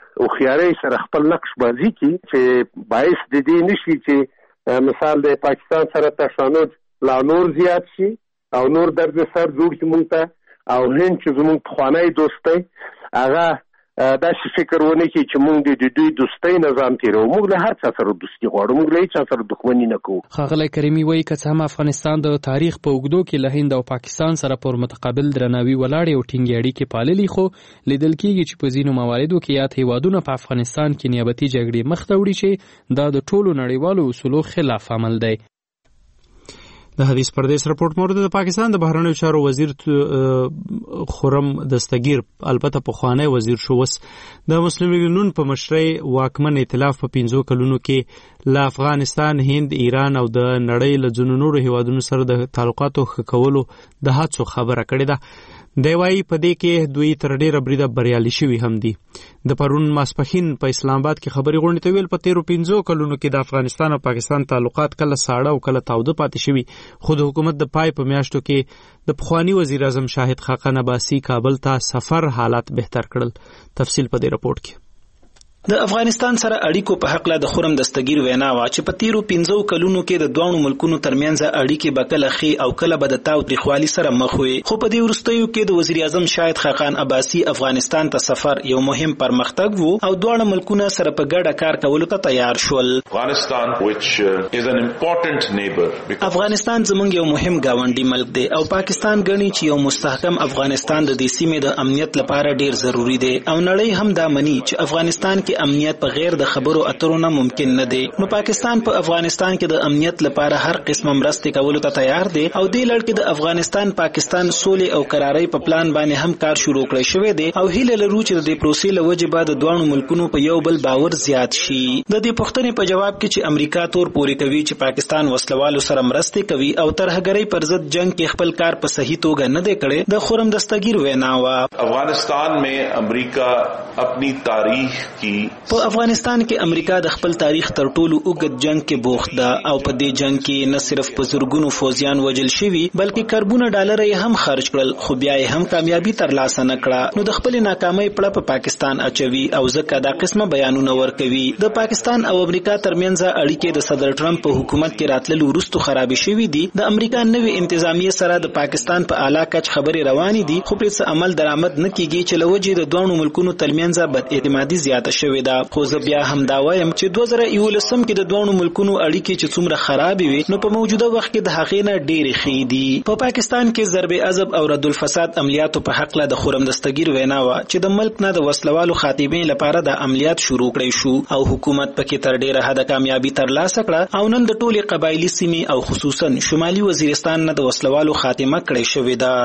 خوخياري سره خپل نقش بازی کی چې باعث د دې نشي چې مثال د پاکستان سره تشانج لا نور زیات شي او نور درد سر جوړ شي مونږ ته او هند چې زموږ خوانای دوستي هغه دا فکر ونه کی چې موږ د دوی دوستۍ نظام تیرو موږ له هر څه سره دوستي غواړو موږ له هیڅ سره دښمنی نه کوو. ښاغلی کریمي وایي که څه هم افغانستان د تاریخ په اوږدو کې له هند او پاکستان سره پر متقابل درناوي ولاړې او ټینګې اړیکې پاللي خو لیدل کېږي چې په ځینو مواردو کې یاد هیوادونه په افغانستان کې نیابتي جګړې مخ ته وړي چې دا د ټولو نړیوالو اصولو خلاف عمل دی. د حدیث پردیس رپورټ مورد د پاکستان د بهرنیو چارو وزیر خرم دستگیر البته پخوانی وزیر شو وس د مسلم لیگ نون په مشرۍ واکمن ائتلاف په 15 کلونو کې له افغانستان، هند، ایران او د نړۍ له ځینو نورو هیوادونو سره د تعلقاتو ښه کولو د هڅو خبره کړې ده. دی وايي په دې کې دوی تر ډیره بریده بریالي شوي هم دي. د پرون ماسپښین په اسلام آباد کې خبري غونډې ته ویل په 13-15 کلونو کې د افغانستان او پاکستان تعلقات کله ساړه او کله تاوده پاتې شوي، خو د حکومت د پای په میاشتو کې د پخوانی وزیر اعظم شاهد خاقان عباسي کابل ته سفر حالات بهتر کړل. تفصیل په دې رپورټ کې. د افغانستان سره اړیکو په حق له د خرم دستگیر وینا وا چې په 13-15 کلونو کې د دوه ملکونو ترمنځ اړیکې بکله خي او کله بد تاو تریخوالي سره مخ وي، خو په دې ورستیو کې د وزیر اعظم شاهد خاقان عباسي افغانستان ته سفر یو مهم پرمختګ وو او دوه ملکونه سره په ګډه کار کولو ته تیار شول. افغانستان which is an important neighbor. افغانستان زموږ یو مهم گاونډي ملک دی او پاکستان غني چې یو مستحکم افغانستان د دې سیمې د امنیت لپاره ډیر ضروری دی او نړۍ هم دا مني چې افغانستان امنیت په غیر د خبرو اترو نه ممکن نه دی. نو پاکستان په افغانستان کې د امنیت لپاره هر قسمه مرستې کولو ته تیار دی او دې لړ کې د افغانستان پاکستان سولې او قرارۍ په پلان باندې هم کار شروع کړی شوی دی او هیله لرو چې د دې پروسې له وجې به د دوه ملکونو په یو بل باور زیات شي. د دې پوښتنې په جواب کې چې امریکا تور پوري کوي چې پاکستان وسلوالو سره مرستې کوي او ترهګرۍ پر ضد جنگ کې خپل کار په صحیح توګه نه دی کړی، د خرم دستگیر وینا وا افغانستان में امریکا अपनी तारीख की افغانستان کې امریکا د خپل تاریخ تر ټولو اوږد جنگ کې بوخت ده او په دې جنگ کې نه صرف په زورګونو فوجیان وژل شوي بلکې کاربونه ډالر یې هم خرج کړل، خو بیا یې هم کامیابی ترلاسه نه کړه. نو د خپل ناکامۍ پړه په پاکستان اچوي او ځکه دا قسمه بیانونه ورکوي. د پاکستان او امریکا ترمنځ اړیکې د صدر ټرمپ په حکومت کې راتللو وروسته خراب شوي دي. د امریکا نوې انتظامیه سره د پاکستان په اعلی کچ خبرې روانې دي، خو په څه عمل درآمد نه کیږي چې لوجې د دوه ملکونو ترمنځ بد اعتمادي زیاته شوې ده. خو زه بیا هم دا وایم چې 2011 کې د دوه ملکونو اړیکې چې څومره خراب وي نو په موجوده وخت کې د هغې نه ډېرې ښې دي. په پاکستان کې ضرب عضب او رد الفساد عملیاتو په حق له د خرم دستگیر وینا وا چې د ملک نه د وسلوالو خاتمې لپاره د عملیات شروع کړی شو او حکومت پکې تر ډېره حد کامیابی ترلاسه کړه او نن د ټولې قبایلی سیمې او خصوصا شمالي وزیرستان نه د وسلوالو خاتمه کړی شوې ده.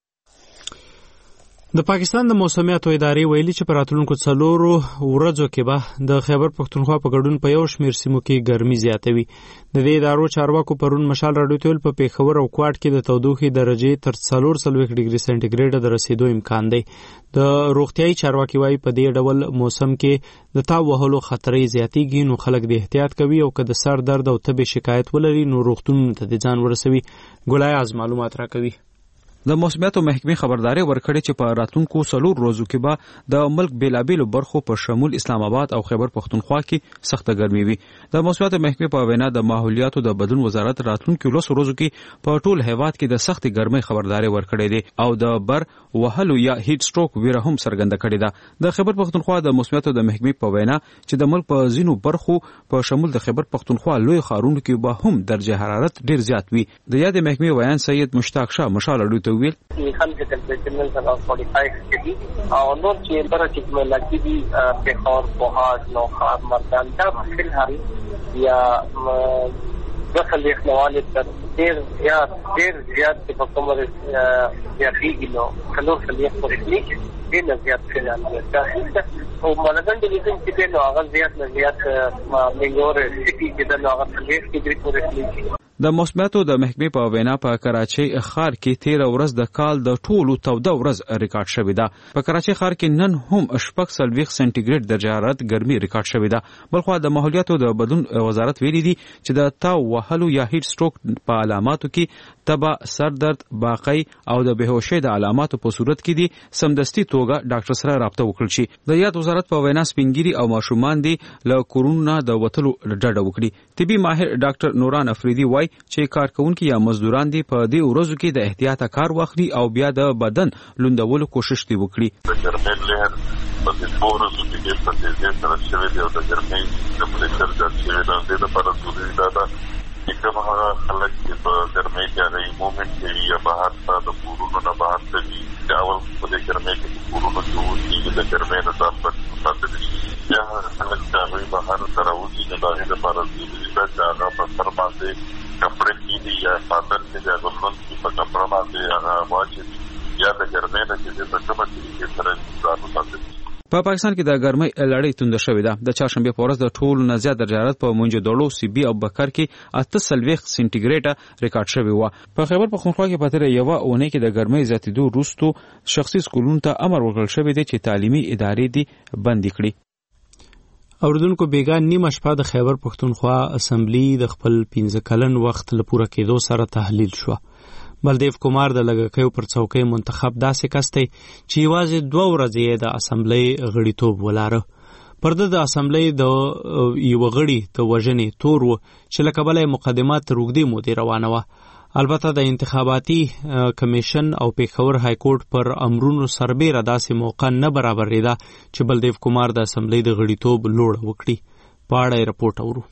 د پاکستان د موسمیاتو ادارې ویلي چې په راتلونکو 4 ورځو کې به د خیبر پښتونخوا په ګډون په یو شمېر سیمو کې ګرمي زیاتوي. د دې ادارو چارواکو پرون مشال راډیو ته ویل په پېښور او کوټ کې د تودوخې درجې تر 44 ډیګري سنټیګریډ د رسیدو امکان دی. د روغتیايي چارواکي وايي په دې ډول موسم کې د تاو وهلو خطرې زیاتېږي نو خلک د احتیاط کوي او که د سر درد او تبې شکایت ولري نو روغتونونو ته د ځان ورسوي. ګلای از معلومات راکوي. د موسمیاتو محکمې خبرداري ورکړې چې په راتلونکو 4 ورځو کې به د ملک بیلابیلو برخو په شمول اسلام آباد او خیبر پښتونخوا کې سخته ګرمي وي. د موسمیاتو محکمې په وینا د ماحولیاتو د بدلون وزارت راتلونکو 2 ورځو کې په ټول هیواد کې د سختې ګرمۍ خبرداري ورکړې ده او د بر وهلو یا هیټ سټروک ویره هم څرګنده کړې ده. د خیبر پښتونخوا د موسمیاتو د محکمې په وینا چې د ملک په ځینو برخو په شمول د خیبر پښتونخوا لوی ښارونو کې به هم درجه حرارت ډیر زیات وي. د یاد محکمې ویان سید مشتاق شاه مشال اډو ویل خلک ټمپریچر نن سره 45 کې او نور چې برکت مې لګي دي په خور پوهاټ نوخار مردان دا په حال یا دخل اخواني ډېر زیات په کومه زیاتېږي نو خلک خلیق پرې کې ډېر زیات فعالیت او مالګن د لیدل چې نو هغه زیات منګور سټي کې د هغه خلیق کې ډېر پرې د موسمیاتو د محکمې په وینا په کراچۍ ښار کې 13 ورځ د کال د ټولو توده ورځ ریکارډ شوې ده. په کراچۍ ښار کې نن هم 40 سنټیګریډ درجه حرارت ګرمي ریکارډ شوې ده. بلخوا د ماحولیاتو د بدلون وزارت ویلي دي چې د تاو وهلو یا هیټ سټروک په علاماتو کې تبه، سر درد، باقی او د بهوشۍ د علاماتو په صورت کې دي سمدستي توګه ډاکټر سره رابطه وکړل شي. د یاد وزارت په وینا سپینګيري او ماشومان دي له کورونا د وتلو ډډه وکړي. طبي ماهر ډاکټر نوران افریدي وایي چې کارکونکي یا مزدوران دي په دې ورځو کې د احتیاط کار واخلي او بیا د بدن لوندولو کوشش دی وکړي. په دې ورځو کې د پاتې سره شوی دی او د ګرمۍ د پلیسر د شوی د لپاره ضروري ده چې کومه خلک چې په ګرمۍ کې هغه مومنټ کې یا بهر ته د کورونو نه بهر ته دي دا اول په دې ګرمۍ کې کورونو کې وځي د ګرمۍ نه ځان پاتې دي یا خلک چې هغه بهر ته راوځي د هغې لپاره ضروري ده چې هغه په سر باندې کپړې کېږي یا څادر چې د غوښتل کې په کپړه باندې هغه واچوي یا د ګرمۍ نه چې د کومه طریقې سره ځان وساتي. په پاکستان کې د ګرمۍ لړۍ تونده شوې ده. د چهارشنبه په ورځ د ټولو نه زیات درجه حرارت په منجدړو، سیبي او بکر کې 48 سنټیګریډ ریکارډ شوی و. په خیبر پختونخوا کې په تیر یوه اونۍ کې د ګرمۍ زیاتېدو وروسته شخصي سکولونو ته امر ورکړل شوی دی چې تعلیمي ادارې دي بندي کړي. اوردونکو بیګا نیمه شپه د خیبر پختونخوا اسمبلی د خپل 15 کلن وخت لپاره کېدو سره تحلیل شو. بلدیو کومار د لګکیو پر څوکۍ منتخب داسې کس دی چې یوازې 2 ورځې د اسمبلی غړیتوب ولاره. پر د اسمبلی د یو غړي د وژنې تور و چې له کبله مقدمات تر اوږدې مودې روانه وه. البته د انتخاباتي کمیشن او پیښور های کورټ پر امرونو سربیره داسې موقع نه برابرېده چې بلدیو کومار د اسمبلی د غړیتوب لوړه وکړي. په اړه یې رپورټ اورو.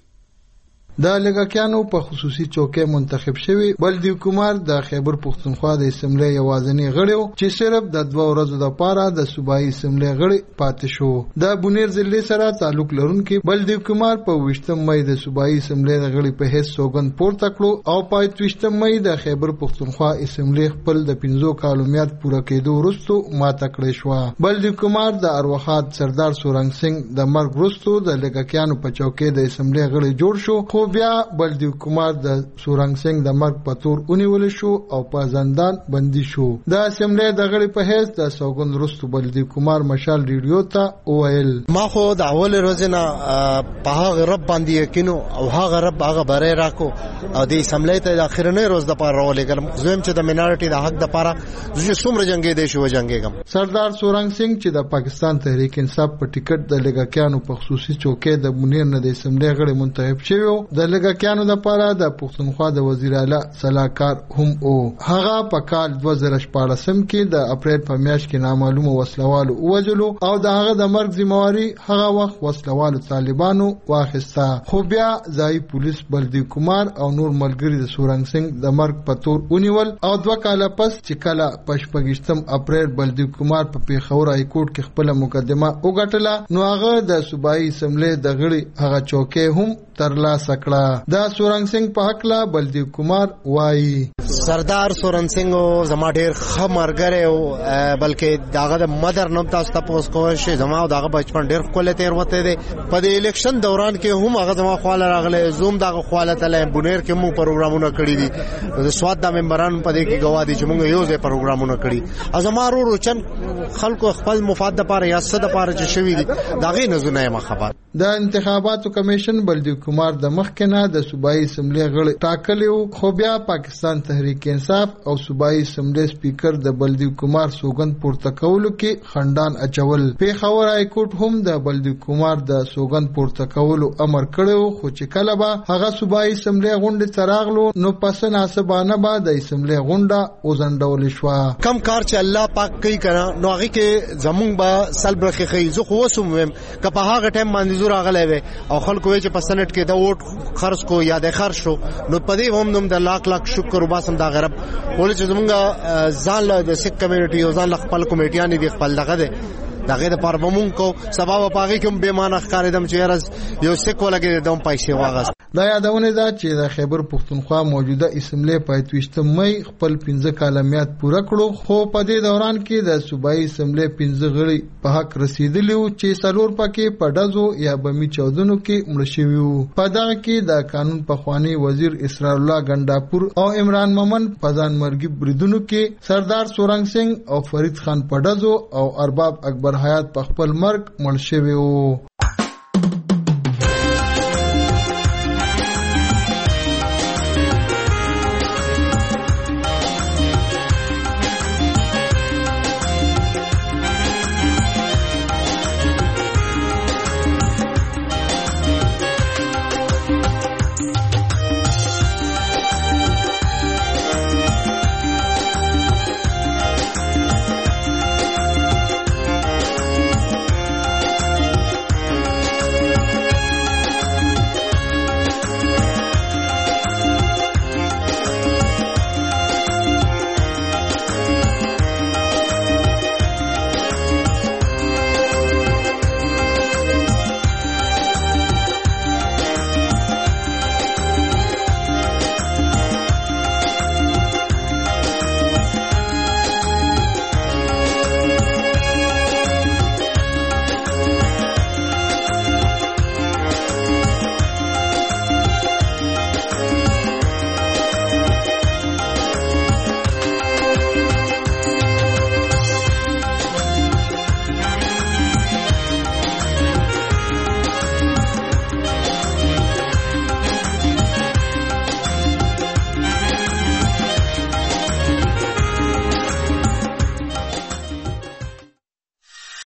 د لګکیانو په خصوصي چوکۍ منتخب شوی بلدیو کومار د خیبر پختونخوا د اسمبلی یوازینی غړی و چې صرف د 2 ورځو لپاره د صوبایي اسمبلی غړی پاتې شو. د بونیر ضلع سره تعلق لرونکي بلدیو کومار په 20 مې د صوبایي اسمبلی غړي په هیڅ سوګند پورته کړو او په 28 مې د خیبر پختونخوا اسمبلی خپل د 15 کالو میاد پوره کېدو وروسته ماته کړې شو. بلدیو کومار د ارواحات سردار سورنګ سنگ د مرګ وروسته د لګکیانو په چوکۍ د اسمبلی غړي جوړ شو. خو بیا بلدیو کومار د سورنګ سنگ د مرګ په تور ونیول شو او په زندان بندي شو. د اسمبلی د غړي په هیڅ د سوګند وروسته بلدیو کومار مشال ریډیو ته وویل ما خو د اول ورځ نه په هغه رب باندې یقین او هغه رب هغه بری راکو او د اسمبلی ته د اخرنۍ ورځ د پاره راولېږم. زم چې د مینارټي د حق د پاره زه څومره جنگي دی شو جنگيږم. سردار سورنګ سنگ چې د پاکستان تحریک انصاف په ټیکټ د لګکیانو په خصوصي چوکۍ د بونیر نه د اسمبلی غړي منتخب شوی د لګکیانو د پاره د پښتونخوا د وزیر اعلی صلاحکار هم او هغه په کال 2014 کې د اپریل په میاشت کې نامعلومه وسلوالو وجلو او د هغه د مرګ ذمہواری هغه وخت وسلوالو طالبانو واخیسته. خو بیا ځای پولیس بلدیو کومار او نور ملګری د سورنګ سنگ د مرګ په تور ونیول او 2 کاله پس چې کله په 28 اپریل بلدیو کومار په پیښور های کورټ کې خپل مقدمه وګټله نو هغه د صوبایي اسمبلی د غړي هغه چوکۍ هم ترلاسه کړه. د سورنګ سنگ په حق لا بلدیو کومار وایي سردار سورنګ سنگ زما ډیر ښه مرګره او بلکې داغه د مدر نوم تاسو ته پوس کوی شي زما داغه بچپن ډیر خپل تیر وته دي. په د الیکشن دوران کې هم هغه زما خواله راغله زوم داغه خواله تله بونیر کې مو پروګرامونه کړی دي. د سواد د ممبرانو په دې کې گواهی چې موږ یو ځای پروګرامونه کړی. ازما روچن خلکو خپل مفاد لپاره یا صد لپاره چې شوی دي داغه نزونه ما خبر. د انتخاباتو کمیشن بلدیو کومار د مخکنه د صوبایي اسمبلی غړي ټاکلیو خو بیا پاکستان تحریک انصاف او صوبایي اسمبلی سپیکر د بلدیو کومار سوګند پورته کولو کې خندان اچول. پیښور های کورټ هم د بلدیو کومار د سوګند پورته کولو امر کړو خو چې کله به هغه صوبایي اسمبلی غونډه تراغلو نو پس ناسبانه به د اسمبلی غونډه وزندول شو. کم کار چې الله پاک کوي کنه نو هغه کې زمونږ به سلبرخي خیزو خو وسوم که په هغه ټیم باندې زور راغلی وي او خلکو چې په سنټ کې د ووټ خرڅ کو یا د خرڅ شو نو په دې هم نوم د لاک شکر وباسم دا غرب ولې چې زمونږ ځان له د سیک کمیونټي او ځان له خپل کمیټیانې دی خپل دغه ده دغه د پاره مونږ کو سبب پاږي کوم به معنی ښکارېدم چې یو سیک ولګي دوم پیسې واغست. دا یادونه ده چې د خیبر پښتونخوا موجوده اسمبلی په 28 مې خپل 15 کالمیات پوره کړو، خو په دې دوران کې د صوبایي اسمبلی 15 غړي په حق رسیدلی وو چې 4 پکې په ډزو یا بمي چاودنو کې مړ شوي وو. په دغه کې د قانون پخوانی وزیر اسرار الله ګنداپور او عمران مومن په ځان مرګي بریدونو کې سردار سورنګ سنگ او فرید خان په ډزو او ارباب اکبر حیات په خپل مرګ مړ شوي وو.